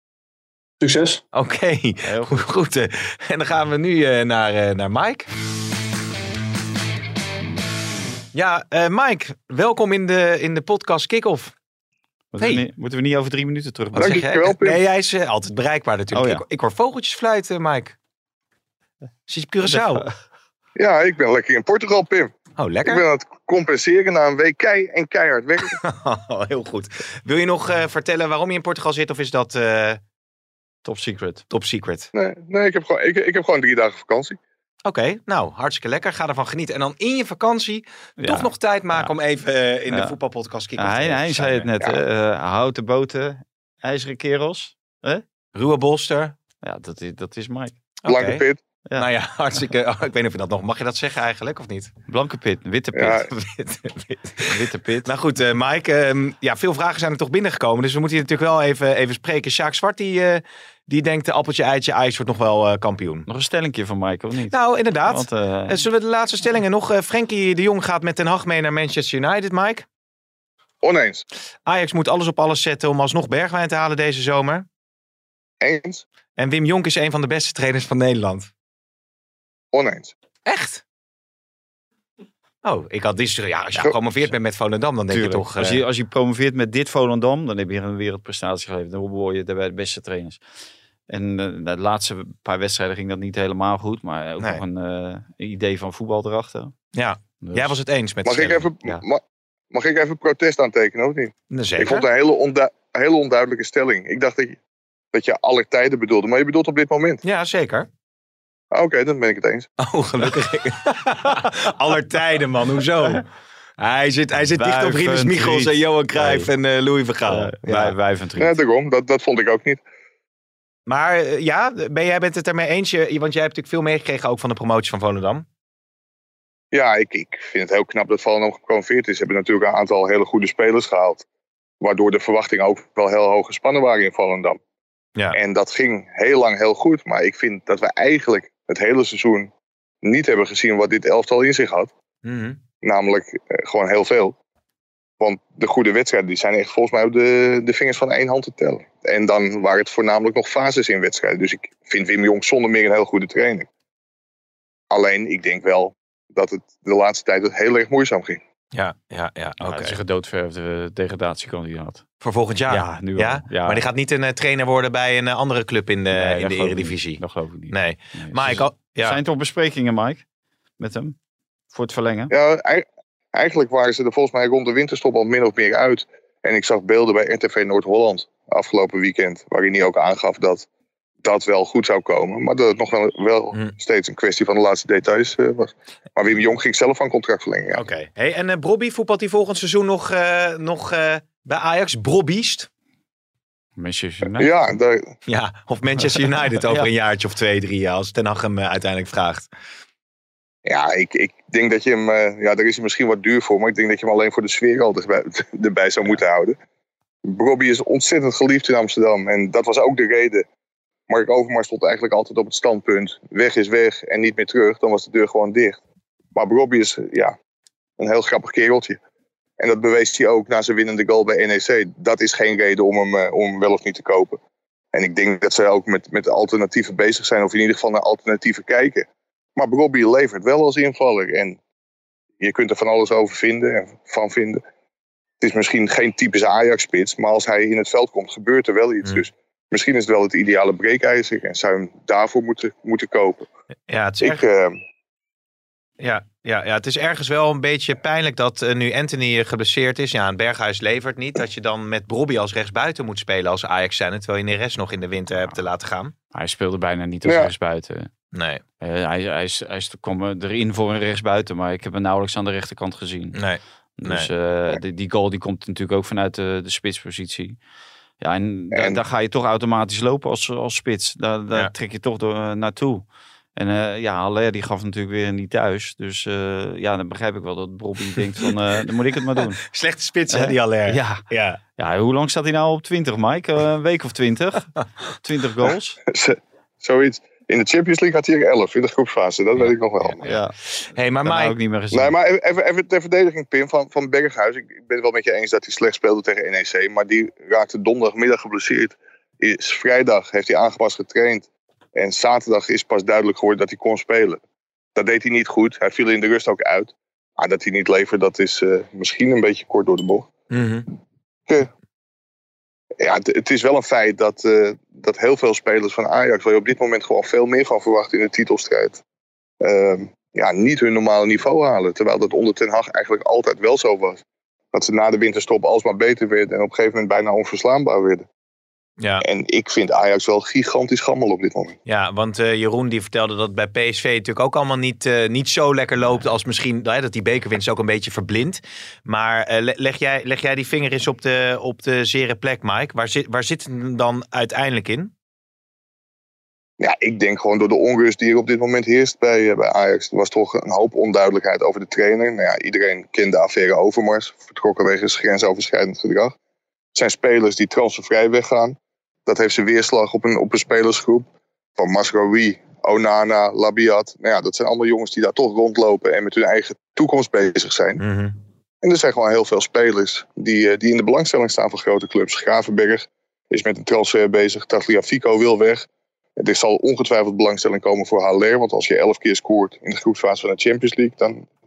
Succes! Oké, okay. goed. goed uh, en dan gaan we nu uh, naar, uh, naar Mike. Ja, uh, Mike, welkom in de, in de podcast Kick-Off. Moeten, Hey. we niet, moeten we niet over drie minuten terug? Wat zeg jij? Dankjewel, Pim. Nee, hij is uh, altijd bereikbaar natuurlijk. Oh, ja. ik, ik hoor vogeltjes fluiten, Mike. Zit je op Curaçao? Ja, ik ben lekker in Portugal, Pim. Oh, Ik lekker. ben aan het compenseren na een week kei en keihard werken. Heel goed. Wil je nog uh, vertellen waarom je in Portugal zit of is dat uh, Top secret. top secret? Nee, nee ik, heb gewoon, ik, ik heb gewoon drie dagen vakantie. Oké, okay, nou, hartstikke lekker. Ga ervan genieten. En dan in je vakantie Ja. toch nog tijd maken Ja. om even uh, in de Ja. voetbalpodcast Ja, Kick-Off hij te hij zijn. zei het net, Ja. hè, uh, houten boten, ijzeren kerels. Ruwe bolster. Ja, dat is, dat is Mike. Blanke Oké. pit. Ja. Nou ja, hartstikke... Oh, ik weet niet of je dat nog... Mag je dat zeggen eigenlijk, of niet? Blanke pit, witte pit. Ja. Wit, wit. Witte pit. Nou goed, uh, Mike. Um, ja, veel vragen zijn er toch binnengekomen. Dus we moeten hier natuurlijk wel even, even spreken. Sjaak Zwart, die, uh, die denkt... appeltje, eitje, Ajax wordt nog wel uh, kampioen. Nog een stellingje van Mike, of niet? Nou, inderdaad. Want, uh, Uh, zullen we de laatste stellingen nog... Uh, Frenkie de Jong gaat met Ten Hag mee naar Manchester United, Mike. Oneens. Ajax moet alles op alles zetten om alsnog Bergwijn te halen deze zomer. Eens. En Wim Jonk is een van de beste trainers van Nederland. Oneens. Echt? Oh, ik had die... Ja, als je gepromoveerd bent met Volendam, dan denk Tuurlijk. je toch... Uh... Als, je, als je promoveert met dit Volendam, dan heb je een wereldprestatie geleverd. Dan word je de beste trainers. En uh, de laatste paar wedstrijden ging dat niet helemaal goed. Maar ook nee. nog een uh, idee van voetbal erachter. Ja, dus... jij was het eens met mag ik, even, ja. mag, mag ik even protest aantekenen, of niet? Zeker. Ik vond het een hele, ondu- hele onduidelijke stelling. Ik dacht dat je, dat je aller tijden bedoelde. Maar je bedoelt op dit moment. Ja, zeker. Oké, okay, dan ben ik het eens. Oh, gelukkig. aller tijden, man. Hoezo? Hij zit, hij zit dicht op Rinus Michels en Johan Cruijff nee. en uh, Louis van Gaal. Uh, ja. Wij van ja, daarom. Dat, dat vond ik ook niet. Maar uh, ja, ben, jij bent het ermee eens? Je, want jij hebt natuurlijk veel meegekregen ook van de promotie van Volendam. Ja, ik, ik vind het heel knap dat Volendam gepromoveerd is. Ze hebben natuurlijk een aantal hele goede spelers gehaald. Waardoor de verwachtingen ook wel heel hoog gespannen waren in Volendam. Ja. En dat ging heel lang heel goed. Maar ik vind dat we eigenlijk het hele seizoen niet hebben gezien wat dit elftal in zich had. Mm-hmm. Namelijk uh, gewoon heel veel. Want de goede wedstrijden die zijn echt volgens mij op de, de vingers van één hand te tellen. En dan waren het voornamelijk nog fases in wedstrijden. Dus ik vind Wim Jonk zonder meer een heel goede trainer. Alleen, ik denk wel dat het de laatste tijd het heel erg moeizaam ging. Ja, ja, ja. Oké. Okay. Het is een gedoodverfde degradatiekandidaat. Voor volgend jaar? Ja, nu ja? al. Ja. Maar die gaat niet een uh, trainer worden bij een uh, andere club in de, nee, in de Eredivisie? Dat geloof ik niet. Nee. nee. Maar ik al, ja. Zijn toch besprekingen, Mike? Met hem? Voor het verlengen? Ja, eigenlijk waren ze er volgens mij rond de winterstop al min of meer uit. En ik zag beelden bij R T V Noord-Holland afgelopen weekend. Waarin hij ook aangaf dat dat wel goed zou komen. Maar dat het nog wel, wel hmm. steeds een kwestie van de laatste details uh, was. Maar Wim Jonk ging zelf van contract verlengen. Ja. Oké. Okay. Hey, en uh, Brobby, voetbalt hij volgend seizoen nog, uh, nog uh, bij Ajax? Brobbiest? Manchester United? Ja, daar... ja, of Manchester United over ja. een jaartje of twee, drie jaar. Als Ten Hag hem uh, uiteindelijk vraagt. Ja, ik, ik denk dat je hem... Uh, ja, daar is hij misschien wat duur voor. Maar ik denk dat je hem alleen voor de sfeer al erbij, erbij zou moeten houden. Brobby is ontzettend geliefd in Amsterdam. En dat was ook de reden. Mark Overmars stond eigenlijk altijd op het standpunt. Weg is weg en niet meer terug. Dan was de deur gewoon dicht. Maar Brobby is ja, een heel grappig kereltje. En dat bewees hij ook na zijn winnende goal bij N E C. Dat is geen reden om hem, uh, om hem wel of niet te kopen. En ik denk dat ze ook met, met alternatieven bezig zijn. Of in ieder geval naar alternatieven kijken. Maar Brobby levert wel als invaller. En je kunt er van alles over vinden en van vinden. Het is misschien geen typische Ajax-spits. Maar als hij in het veld komt, gebeurt er wel iets. Mm. Dus misschien is het wel het ideale breekijzer. En zou je hem daarvoor moeten, moeten kopen. Ja, het is ik, erg... uh, ja, ja, ja, het is ergens wel een beetje pijnlijk dat uh, nu Anthony geblesseerd is. Ja, en Berghuis levert niet. Dat je dan met Brobby als rechtsbuiten moet spelen als Ajax zijn. Terwijl je Neres nog in de winter hebt te laten gaan. Hij speelde bijna niet als ja. rechtsbuiten. Nee. Uh, hij, hij, is, hij is, kwam erin voor een rechtsbuiten. Maar ik heb hem nauwelijks aan de rechterkant gezien. Nee. Dus nee. Uh, die, die goal die komt natuurlijk ook vanuit de, de spitspositie. Ja, en, en... Daar, daar ga je toch automatisch lopen als, als spits. Daar, daar ja. trek je toch door, uh, naartoe. En uh, ja, Haller die gaf natuurlijk weer niet thuis. Dus uh, ja, dan begrijp ik wel dat Brobby denkt van, uh, dan moet ik het maar doen. Slechte spits, hè, die Haller. Ja. Ja. ja, hoe lang staat hij nou op twintig, Mike? Uh, een week of twintig? twintig goals? Zoiets. In de Champions League had hij er elf in de groepsfase. Dat ja. weet ik nog wel. Ja. Hey, maar Mike... ook niet meer gezien. Nee, maar even, even ter verdediging, Pim, van, van Berghuis. Ik, ik ben het wel met je eens dat hij slecht speelde tegen N E C. Maar die raakte donderdagmiddag geblesseerd. Is vrijdag heeft hij aangepast getraind. En zaterdag is pas duidelijk geworden dat hij kon spelen. Dat deed hij niet goed. Hij viel in de rust ook uit. Maar dat hij niet levert, dat is uh, misschien een beetje kort door de bocht. Mm-hmm. Uh, ja, het, het is wel een feit dat, uh, dat heel veel spelers van Ajax, waar je op dit moment gewoon veel meer van verwacht in de titelstrijd, uh, ja, niet hun normale niveau halen. Terwijl dat onder Ten Hag eigenlijk altijd wel zo was. Dat ze na de winterstop alsmaar beter werden en op een gegeven moment bijna onverslaanbaar werden. Ja. En ik vind Ajax wel gigantisch gammel op dit moment. Ja, want uh, Jeroen die vertelde dat bij P S V natuurlijk ook allemaal niet, uh, niet zo lekker loopt als misschien, uh, dat die bekerwinst ook een beetje verblindt. Maar uh, leg, jij, leg jij die vinger eens op de, op de zere plek, Mike? Waar zit, waar zit het dan uiteindelijk in? Ja, ik denk gewoon door de onrust die er op dit moment heerst bij, uh, bij Ajax. Er was toch een hoop onduidelijkheid over de trainer. Nou ja, iedereen kent de affaire Overmars, vertrokken wegens grensoverschrijdend gedrag. Het zijn spelers die transfervrij weggaan. Dat heeft zijn weerslag op een, op een spelersgroep. Van Masraoui, Onana, Labiat. Nou ja, dat zijn allemaal jongens die daar toch rondlopen en met hun eigen toekomst bezig zijn. Mm-hmm. En er zijn gewoon heel veel spelers die, die in de belangstelling staan van grote clubs. Gravenberg is met een transfer bezig. Tagliafico wil weg. Er zal ongetwijfeld belangstelling komen voor Haller. Want als je elf keer scoort in de groepsfase van de Champions League, dan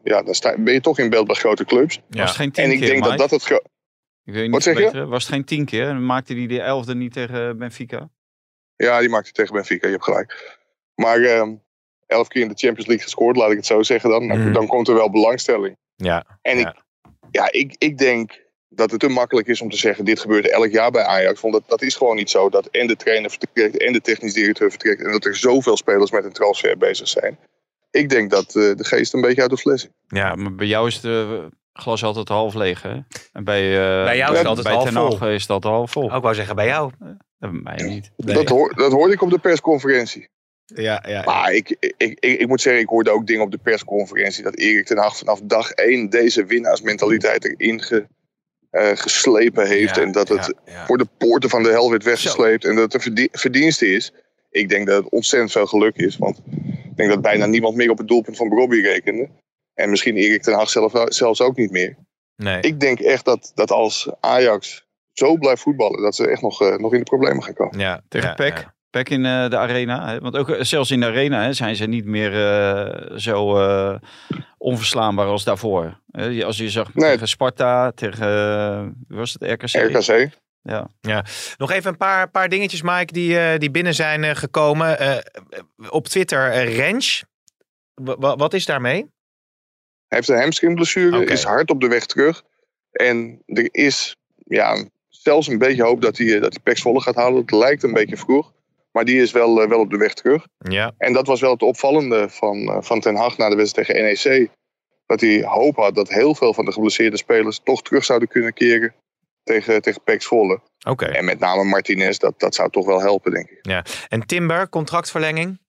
ja, dan sta, ben je toch in beeld bij grote clubs. Ja. Was het geen tien en ik keer, denk Mike? dat dat het... Gro- Ik weet niet Wat zeg je? Was het geen tien keer? Dan maakte hij de elfde niet tegen Benfica? Ja, die maakte tegen Benfica, je hebt gelijk. Maar uh, elf keer in de Champions League gescoord, laat ik het zo zeggen dan. Mm. Dan komt er wel belangstelling. Ja. En ja. Ik, ja, ik, ik denk dat het te makkelijk is om te zeggen, dit gebeurt elk jaar bij Ajax. Want dat, dat is gewoon niet zo. Dat en de trainer vertrekt en de technisch directeur vertrekt. En dat er zoveel spelers met een transfer bezig zijn. Ik denk dat uh, de geest een beetje uit de fles is. Ja, maar bij jou is het uh, glas altijd half leeg, hè? En bij, uh, bij jou is het altijd bij half vol. Ten Hag is het altijd half vol. Ook wou zeggen, bij jou. Uh, bij mij niet. Nee. Dat, hoor, dat hoorde ik op de persconferentie. Ja, ja, ja. Maar ik, ik, ik, ik moet zeggen, ik hoorde ook dingen op de persconferentie. Dat Erik ten Hag vanaf dag één deze winnaarsmentaliteit erin ge, uh, geslepen heeft. Ja, en dat het ja, ja. voor de poorten van de hel werd weggesleept. Zo. En dat het een verdien, verdienste is. Ik denk dat het ontzettend veel geluk is. Want ik denk dat bijna niemand meer op het doelpunt van Brobbey rekende. En misschien Erik ten Hag zelf, zelfs ook niet meer. Nee. Ik denk echt dat, dat als Ajax zo blijft voetballen, dat ze echt nog, uh, nog in de problemen gaan komen. Ja, tegen ja, P E C. Ja. P E C in uh, de arena. Hè? Want ook zelfs in de arena hè, zijn ze niet meer uh, zo uh, onverslaanbaar als daarvoor. Uh, als je zag nee. tegen Sparta, tegen uh, was het R K C? R K C. Ja. Ja. Nog even een paar, paar dingetjes, Mike, die, uh, die binnen zijn uh, gekomen. Uh, op Twitter, uh, Rens. W- wat is daarmee? Hij heeft een hamstringblessure, okay. Is hard op de weg terug. En er is ja, zelfs een beetje hoop dat hij, dat hij P E C Zwolle gaat halen. Het lijkt een beetje vroeg. Maar die is wel, uh, wel op de weg terug. Ja. En dat was wel het opvallende van, uh, van Ten Hag na de wedstrijd tegen N E C. Dat hij hoop had dat heel veel van de geblesseerde spelers toch terug zouden kunnen keren tegen, tegen P E C Zwolle. Okay. En met name Martinez, dat, dat zou toch wel helpen, denk ik. Ja. En Timber, contractverlenging?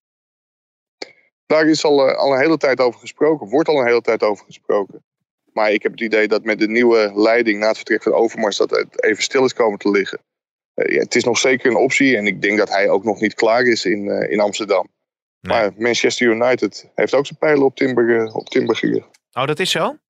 Daar is al, uh, al een hele tijd over gesproken. Wordt al een hele tijd over gesproken. Maar ik heb het idee dat met de nieuwe leiding na het vertrek van Overmars dat het even stil is komen te liggen. Uh, ja, het is nog zeker een optie. En ik denk dat hij ook nog niet klaar is in, uh, in Amsterdam. Nee. Maar Manchester United heeft ook zijn pijlen op Timber, uh, op Timber gericht. Oh, dat is zo?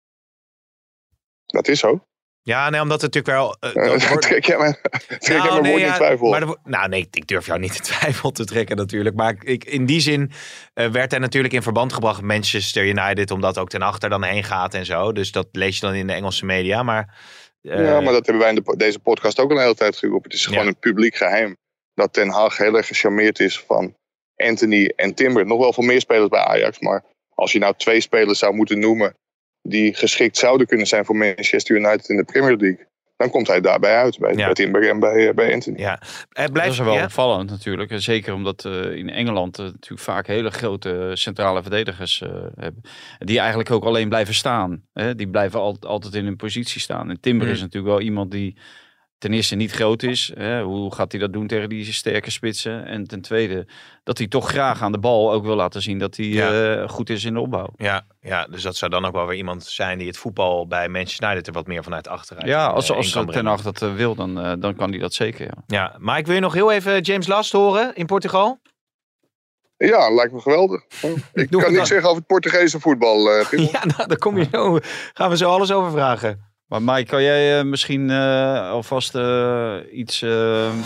Dat is zo. Ja, nee, omdat het natuurlijk wel... Uh, uh, wordt... Trek jij me, trek nou, jij me nee, woord ja, in twijfel? Maar de, nou nee, ik durf jou niet in twijfel te trekken natuurlijk. Maar ik, in die zin uh, werd hij natuurlijk in verband gebracht met Manchester United. Omdat ook Ten Hag er dan heen gaat en zo. Dus dat lees je dan in de Engelse media. Maar, uh, ja, maar dat hebben wij in de, deze podcast ook een hele tijd geroepen. Het is gewoon ja. een publiek geheim. Dat Ten Hag heel erg gecharmeerd is van Anthony en Timber. Nog wel veel meer spelers bij Ajax. Maar als je nou twee spelers zou moeten noemen die geschikt zouden kunnen zijn voor Manchester United in de Premier League, dan komt hij daarbij uit, bij, ja. bij Timber en bij, uh, bij Anthony. Ja. Het blijft, dat is wel ja. opvallend natuurlijk. Zeker omdat uh, in Engeland uh, natuurlijk vaak hele grote centrale verdedigers uh, hebben. Die eigenlijk ook alleen blijven staan. Hè? Die blijven al, altijd in hun positie staan. En Timber mm. is natuurlijk wel iemand die ten eerste niet groot is. Hè? Hoe gaat hij dat doen tegen die sterke spitsen? En ten tweede dat hij toch graag aan de bal ook wil laten zien dat hij ja. uh, goed is in de opbouw. Ja, ja, dus dat zou dan ook wel weer iemand zijn die het voetbal bij Manchester United er wat meer vanuit achteruit Ja, als, uh, als Ten Hag dat uh, wil, dan, uh, dan kan hij dat zeker. Ja. Ja, maar ik wil je nog heel even James Last horen in Portugal. Ja, lijkt me geweldig. Ik kan niks zeggen over het Portugese voetbal. Uh, ja, nou, daar kom je zo, gaan we zo alles over vragen. Maar Mike, kan jij uh, misschien uh, alvast uh, iets... Uh...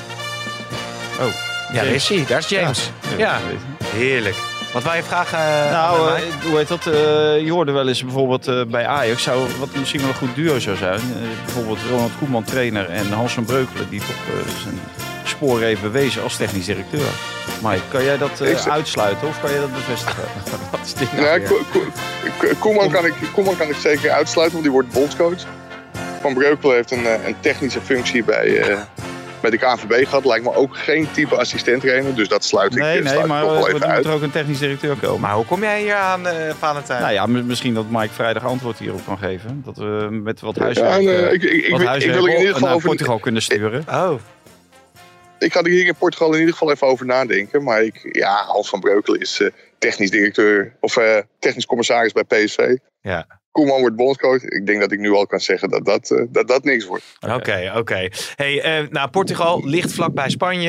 Oh, ja, daar is hij. Daar is James. Ja, ja. Heerlijk. Wat wil je vragen? Uh, nou, uh, hoe heet dat? Uh, je hoorde wel eens bijvoorbeeld uh, bij Ajax, zou, wat misschien wel een goed duo zou zijn. Uh, bijvoorbeeld Ronald Koeman trainer en Hans van Breukelen, die toch uh, zijn spoor heeft bewezen als technisch directeur. Mike, kan jij dat uh, uitsluiten of kan jij dat bevestigen? Wat is dit nou ja, Ko- Ko- Koeman, kan ik, Koeman kan ik zeker uitsluiten, want die wordt bondscoach. Van Breukelen heeft een, een technische functie bij, uh, bij de K N V B gehad. Lijkt me ook geen type assistent-trainer, dus dat sluit ik, nee, sluit nee, ik maar, toch wel even uit. uit. Er moet er ook een technisch directeur komen. Maar hoe kom jij hier aan, uh, Valentijn? Nou ja, m- misschien dat Mike vrijdag antwoord hierop kan geven. Dat we met wat huiswerk, ja, nee, ik, ik, ik, wat huiswerk ik wil in ieder geval naar over Portugal kunnen sturen. Oh. Ik ga er hier in Portugal in ieder geval even over nadenken. Maar ik, ja, Hans van Breukelen is uh, technisch directeur of uh, technisch commissaris bij P S V. Ja. Koeman wordt bondscoach. Ik denk dat ik nu al kan zeggen dat dat, uh, dat, dat niks wordt. Oké, okay, oké. Okay. Hey, uh, nou, Portugal ligt vlakbij Spanje.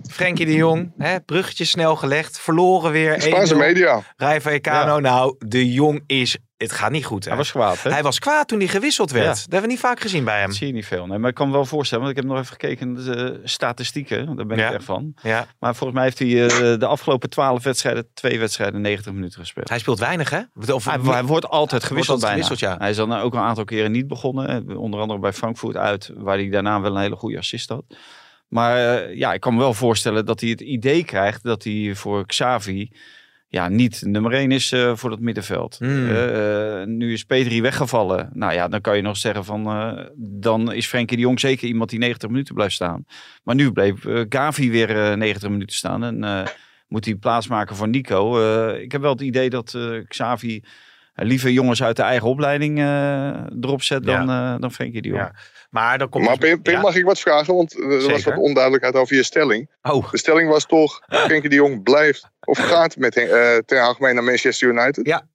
Frenkie de Jong, hè, bruggetje snel gelegd, verloren weer. Spaanse media. Rayo Vallecano, ja. nou, de Jong is... Het gaat niet goed, hè? Hij was kwaad, hè? Hij was kwaad toen hij gewisseld werd. Ja. Dat hebben we niet vaak gezien bij hem. Dat zie je niet veel. Nee, maar ik kan me wel voorstellen, want ik heb nog even gekeken naar de statistieken. Daar ben ik ja. echt van. Ja. Maar volgens mij heeft hij uh, de afgelopen twaalf wedstrijden, twee wedstrijden, negentig minuten gespeeld. Hij speelt weinig, hè? Of, hij, hij wordt altijd gewisseld wordt bijna. Gewisseld, ja. Hij is dan ook een aantal keren niet begonnen. Onder andere bij Frankfurt uit, waar hij daarna wel een hele goede assist had. Maar uh, ja, ik kan me wel voorstellen dat hij het idee krijgt dat hij voor Xavi... ja, niet nummer één is uh, voor dat middenveld. Mm. Uh, uh, nu is Pedri weggevallen. Nou ja, dan kan je nog zeggen van... Uh, dan is Frenkie de Jong zeker iemand die negentig minuten blijft staan. Maar nu bleef uh, Gavi weer uh, negentig minuten staan. En uh, moet hij plaatsmaken voor Nico. Uh, ik heb wel het idee dat uh, Xavi... Uh, liever jongens uit de eigen opleiding uh, erop zet dan, ja. uh, dan Frenkie de Jong. Ja. Maar, dan komt maar Pim, Pim ja. mag ik wat vragen? Want er Zeker. was wat onduidelijkheid over je stelling. Oh. De stelling was toch, Frenkie de Jong blijft of gaat met uh, Ten Hag mee naar Manchester United? Ja.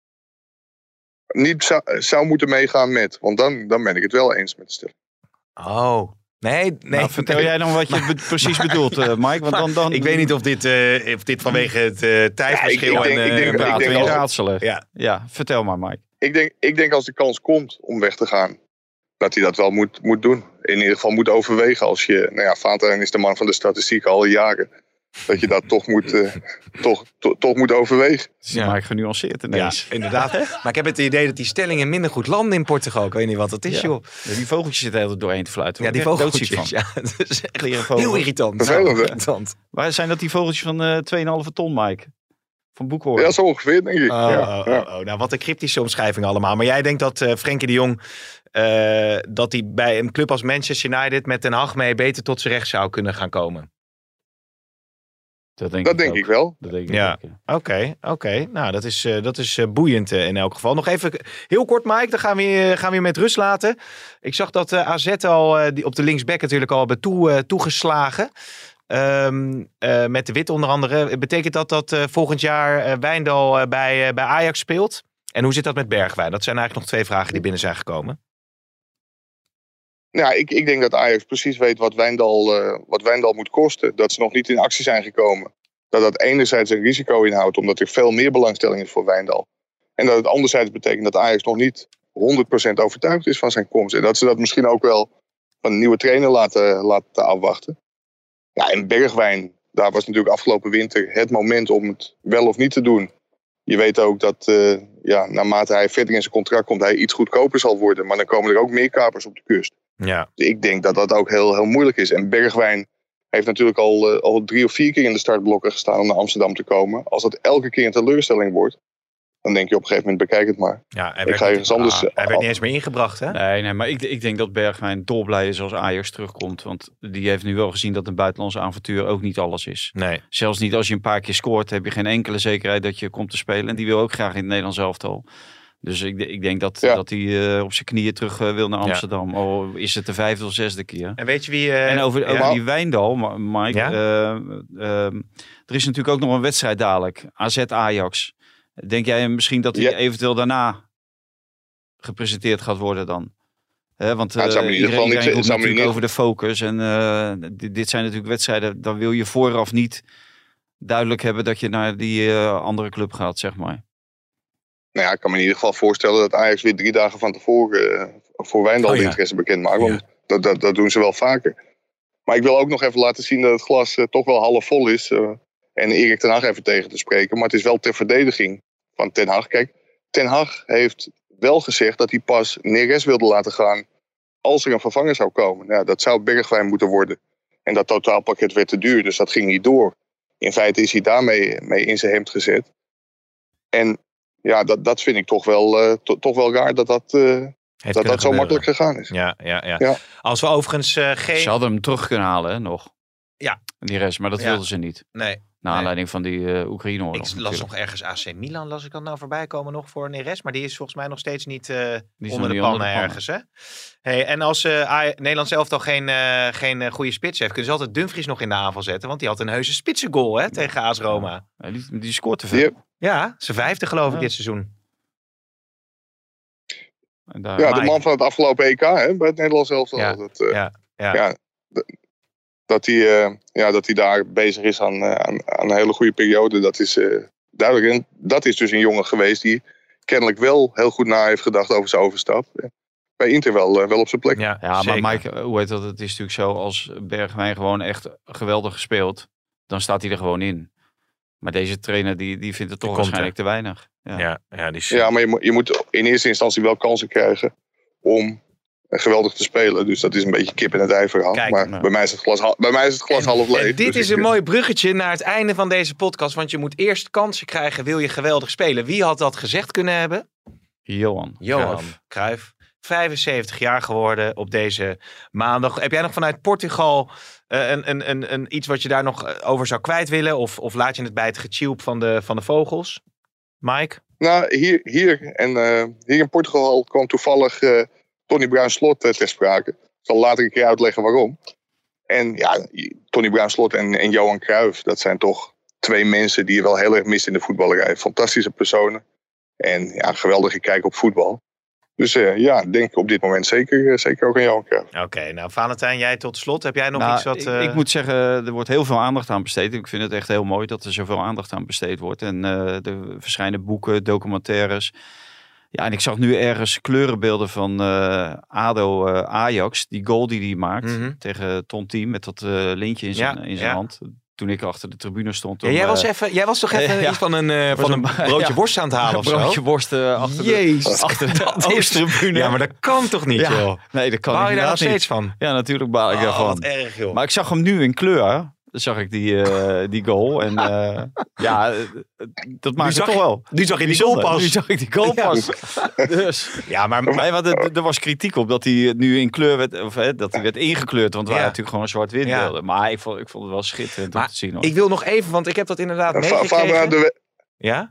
Niet zou, zou moeten meegaan met, want dan, dan ben ik het wel eens met de stelling. Oh. Nee, nee. Nou, vertel nee. jij dan wat je be- precies maar, bedoelt, uh, Mike? Want dan, dan... Ik weet niet of dit, uh, of dit vanwege het uh, tijdsverschil ja, ik, ik denk, en uh, ik denk, praten ik denk in raadselen. Ja. ja, vertel maar, Mike. Ik denk, ik denk als de kans komt om weg te gaan, dat hij dat wel moet, moet doen. In ieder geval moet overwegen als je... Nou ja, Valentijn is de man van de statistiek al jaren. Dat je dat toch moet, uh, toch, to, toch moet overwegen. Ja, maar ik genuanceerd ineens. Ja, inderdaad. Maar ik heb het idee dat die stellingen minder goed landen in Portugal. Ik weet niet wat dat is, ja. joh. Ja, die vogeltjes zitten heel doorheen te fluiten. Ja, die vogeltjes. Van. Ja, dat is echt heel irritant. Vervelend, nou, irritant. Waar zijn dat die vogeltjes van uh, twee komma vijf ton, Mike? Van Boekhoorn. Ja, zo ongeveer, denk ik. Oh, ja, oh, ja. oh, oh. Nou, wat een cryptische omschrijving allemaal. Maar jij denkt dat uh, Frenkie de Jong... Uh, dat hij bij een club als Manchester United... met Ten Hag mee beter tot zijn recht zou kunnen gaan komen? Dat denk, dat ik, denk ik wel. Dat denk ik ja, oké. Okay, oké. Okay. Nou, dat is, uh, dat is uh, boeiend uh, in elk geval. Nog even heel kort, Mike. Dan gaan we, uh, gaan we je met rust laten. Ik zag dat uh, A Z al uh, die op de linksback natuurlijk al hebben toe, uh, toegeslagen. Um, uh, met de Wit onder andere. Betekent dat dat uh, volgend jaar uh, Wijndal uh, bij, uh, bij Ajax speelt? En hoe zit dat met Bergwijn? Dat zijn eigenlijk nog twee vragen die binnen zijn gekomen. Ja, ik, ik denk dat Ajax precies weet wat Wijndal, uh, wat Wijndal moet kosten. Dat ze nog niet in actie zijn gekomen. Dat dat enerzijds een risico inhoudt, omdat er veel meer belangstelling is voor Wijndal. En dat het anderzijds betekent dat Ajax nog niet honderd procent overtuigd is van zijn komst. En dat ze dat misschien ook wel van een nieuwe trainer laten, laten afwachten. Ja, en Bergwijn, daar was natuurlijk afgelopen winter het moment om het wel of niet te doen. Je weet ook dat uh, ja, naarmate hij verder in zijn contract komt, hij iets goedkoper zal worden. Maar dan komen er ook meer kapers op de kust. Ja. Dus ik denk dat dat ook heel, heel moeilijk is. En Bergwijn heeft natuurlijk al, uh, al drie of vier keer in de startblokken gestaan om naar Amsterdam te komen. Als dat elke keer een teleurstelling wordt, dan denk je op een gegeven moment, bekijk het maar. Ja, hij ik werd, ga niet, anders, ah, hij werd niet eens meer ingebracht, hè? Nee, nee, maar ik, ik denk dat Bergwijn dolblij is als Ajax terugkomt. Want die heeft nu wel gezien dat een buitenlandse avontuur ook niet alles is. Nee. Zelfs niet als je een paar keer scoort, heb je geen enkele zekerheid dat je komt te spelen. En die wil ook graag in het Nederlands elftal. Dus ik, ik denk dat, ja. dat hij uh, op zijn knieën terug uh, wil naar Amsterdam. Ja. Al is het de vijfde of zesde keer. En weet je wie... Uh, en over, ja. over die Wijndal, Mike. Ja? Uh, uh, er is natuurlijk ook nog een wedstrijd dadelijk. A Z Ajax. Denk jij misschien dat hij ja. eventueel daarna gepresenteerd gaat worden dan? He, want uh, ja, iedereen, iedereen roept natuurlijk niet. over de focus. En uh, dit, dit zijn natuurlijk wedstrijden, dan wil je vooraf niet duidelijk hebben dat je naar die uh, andere club gaat, zeg maar. Nou ja, ik kan me in ieder geval voorstellen dat Ajax weer drie dagen van tevoren uh, voor Wijndal oh, ja. de interesse bekend maakt. Want ja. dat, dat, dat doen ze wel vaker. Maar ik wil ook nog even laten zien dat het glas uh, toch wel half vol is. Uh, en Erik ten Hag even tegen te spreken. Maar het is wel ter verdediging van Ten Hag. Kijk, Ten Hag heeft wel gezegd dat hij pas Neres wilde laten gaan als er een vervanger zou komen. Nou, dat zou Bergwijn moeten worden. En dat totaalpakket werd te duur, dus dat ging niet door. In feite is hij daarmee mee in zijn hemd gezet. En ja, dat, dat vind ik toch wel, uh, to, toch wel raar dat dat, uh, dat, dat zo gebeuren. makkelijk gegaan is. Ja, ja, ja. ja. Als we overigens uh, geen... Ze hadden hem terug kunnen halen, hè, nog. Ja. Die rest, maar dat ja. wilden ze niet. Nee. Naar aanleiding van die uh, Oekraïne-oorlog. Ik las natuurlijk. nog ergens A C Milan, las ik dat nou voorbij komen nog voor Neres. Maar die is volgens mij nog steeds niet uh, onder de pannen ergens. Hè? Hey, en als uh, Nederland zelf toch geen, uh, geen uh, goede spits heeft, kunnen ze altijd Dumfries nog in de aanval zetten. Want die had een heuse spitsengoal hè, tegen A S Roma. Ja, die, die scoort te veel. Die... Ja, zijn vijfde geloof ik ja. dit seizoen. Daar, ja, Mike. De man van het afgelopen E K hè, bij het Nederlands elftal. Ja, dat, uh, ja, ja. ja, dat hij, uh, ja, dat hij daar bezig is aan, uh, aan, aan een hele goede periode. Dat is uh, duidelijk. En dat is dus een jongen geweest die kennelijk wel heel goed na heeft gedacht over zijn overstap. Bij Inter wel, uh, wel op zijn plek. Ja, ja maar Mike, hoe heet dat? Het is natuurlijk zo, als Bergwijn gewoon echt geweldig gespeeld, dan staat hij er gewoon in. Maar deze trainer die, die vindt het toch waarschijnlijk te weinig. Ja, ja, ja, die is... ja maar je moet, je moet in eerste instantie wel kansen krijgen om geweldig te spelen. Dus dat is een beetje kip in het ei verhaal. Kijk, maar nou. bij, mij is het glas, bij mij is het glas en, half leeg. En dit dus is ik, een mooi bruggetje naar het einde van deze podcast. Want je moet eerst kansen krijgen, wil je geweldig spelen. Wie had dat gezegd kunnen hebben? Johan. Johan Cruijff. vijfenzeventig jaar geworden op deze maandag. Heb jij nog vanuit Portugal uh, een, een, een, een, iets wat je daar nog over zou kwijt willen? Of, of laat je het bij het getjilp van de, van de vogels? Mike? Nou, hier, hier, en, uh, hier in Portugal kwam toevallig uh, Tony Bruin-Slot uh, ter sprake. Ik zal later een keer uitleggen waarom. En ja, Tony Bruin-Slot en, en Johan Cruijff, dat zijn toch twee mensen die je wel heel erg mist in de voetballerij. Fantastische personen. En ja, geweldige kijk op voetbal. Dus uh, ja, denk ik op dit moment zeker, uh, zeker ook aan Johan Cruijff. Oké, okay, nou Valentijn, jij tot slot. Heb jij nog nou, iets wat... Uh... Ik, ik moet zeggen, er wordt heel veel aandacht aan besteed. Ik vind het echt heel mooi dat er zoveel aandacht aan besteed wordt. En uh, er verschijnen boeken, documentaires. Ja, en ik zag nu ergens kleurenbeelden van uh, ADO uh, Ajax. Die goal die hij maakt mm-hmm. tegen Tonti met dat uh, lintje in zijn, ja, in zijn ja. hand. Toen ik achter de tribune stond. Om, ja, jij, was uh, even, jij was toch even ja, iets van een, uh, van een broodje ja, worst aan het halen of zo? Een broodje worst uh, achter, Jezus, de, achter de Oosttribune. Ja, maar dat kan toch niet, ja, joh? Nee, dat kan baal je daar nog steeds niet. van? Ja, natuurlijk baal ik oh, daarvan. Wat erg, joh. Maar ik zag hem nu in kleur. Dan zag ik die, uh, die goal. En uh, ja, dat maakt het toch wel. Nu zag je die goal pas. Nu zag ik die goal pas. Ja. Dus, ja, maar nee, want er, er was kritiek op dat hij nu in kleur werd, of hè, dat hij werd ingekleurd. Want het waren ja. natuurlijk gewoon zwart-wit ja. beelden. Maar ik vond, ik vond het wel schitterend maar om te zien. Hoor. Ik wil nog even, want ik heb dat inderdaad ja, meegekregen. De we- ja?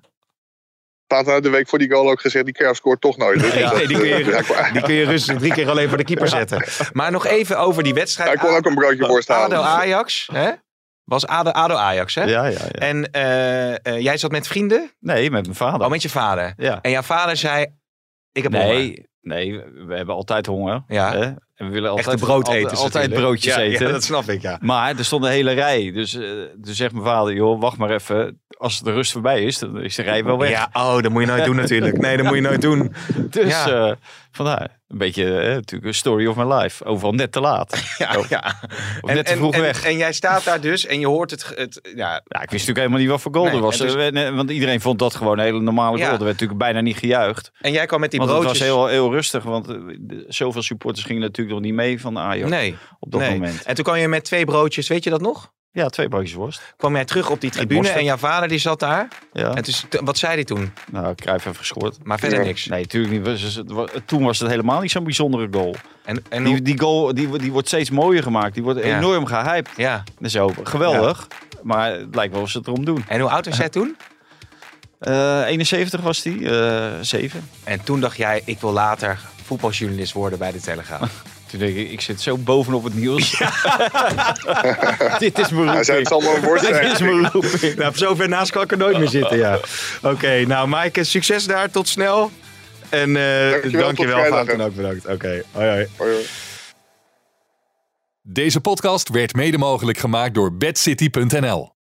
Vaat de week voor die goal ook gezegd, die Cruijff scoort toch nooit. Dus ja, nee, die, kun je, die kun je rustig drie keer alleen voor de keeper zetten. Maar nog even over die wedstrijd. Hij kon ook een broodje worst halen. ADO Ajax, hè? Was ADO, ADO Ajax, hè? Ja, ja, ja. En uh, uh, jij zat met vrienden? Nee, met mijn vader. Oh, met je vader? Ja. En jouw vader zei, ik heb nee, honger. Nee, we hebben altijd honger. Ja. Hè? En we willen altijd, Echte brood eten. Altijd, altijd broodjes ja, eten. Ja, dat snap ik, ja. Maar er stond een hele rij. Dus, uh, dus zegt mijn vader, joh, wacht maar even. Als de rust voorbij is, dan is de rij wel weg. Ja, oh, dat moet je nooit doen natuurlijk. Nee, dat moet je nooit doen. Dus ja. uh, vandaar. Een beetje uh, natuurlijk een story of my life. Overal net te laat. Ja, of, ja. Of net en, te vroeg en, weg. En, en jij staat daar dus en je hoort het... het ja. ja, ik wist natuurlijk helemaal niet wat voor goal er nee, was. Dus, want iedereen vond dat gewoon een hele normale goal. Ja. Er werd natuurlijk bijna niet gejuicht. En jij kwam met die want broodjes... het was heel, heel rustig. Want de, zoveel supporters gingen natuurlijk nog niet mee van de Ajax. Nee. Op dat nee. moment. En toen kwam je met twee broodjes, weet je dat nog? Ja, twee broodjes worst. Kwam jij terug op die tribune en jouw vader die zat daar. Ja. En dus, wat zei hij toen? Nou, Cruijff heeft gescoord. Maar verder ja. niks? Nee, natuurlijk niet. Toen was het helemaal niet zo'n bijzondere goal. En, en die, die goal die, die wordt steeds mooier gemaakt. Die wordt ja. enorm gehyped. Ja. En zo, geweldig. Ja. Maar het lijkt wel of ze het erom doen. En hoe oud was jij toen? Uh, eenenzeventig was die, uh, zeven. En toen dacht jij, ik wil later voetbaljournalist worden bij de Telegraaf. Toen denk ik, ik zit zo bovenop het nieuws. Ja. Dit is mijn roeping. Ja, het zal wel een woord zijn. Dit is mijn roeping. Nou, zo ver naast kan ik er nooit meer zitten, ja. Oké, okay, nou Maaike, succes daar. Tot snel. En uh, dankjewel, dankjewel Valentin ook bedankt. Oké, okay. hoi, hoi. hoi hoi. Deze podcast werd mede mogelijk gemaakt door Bed City punt n l.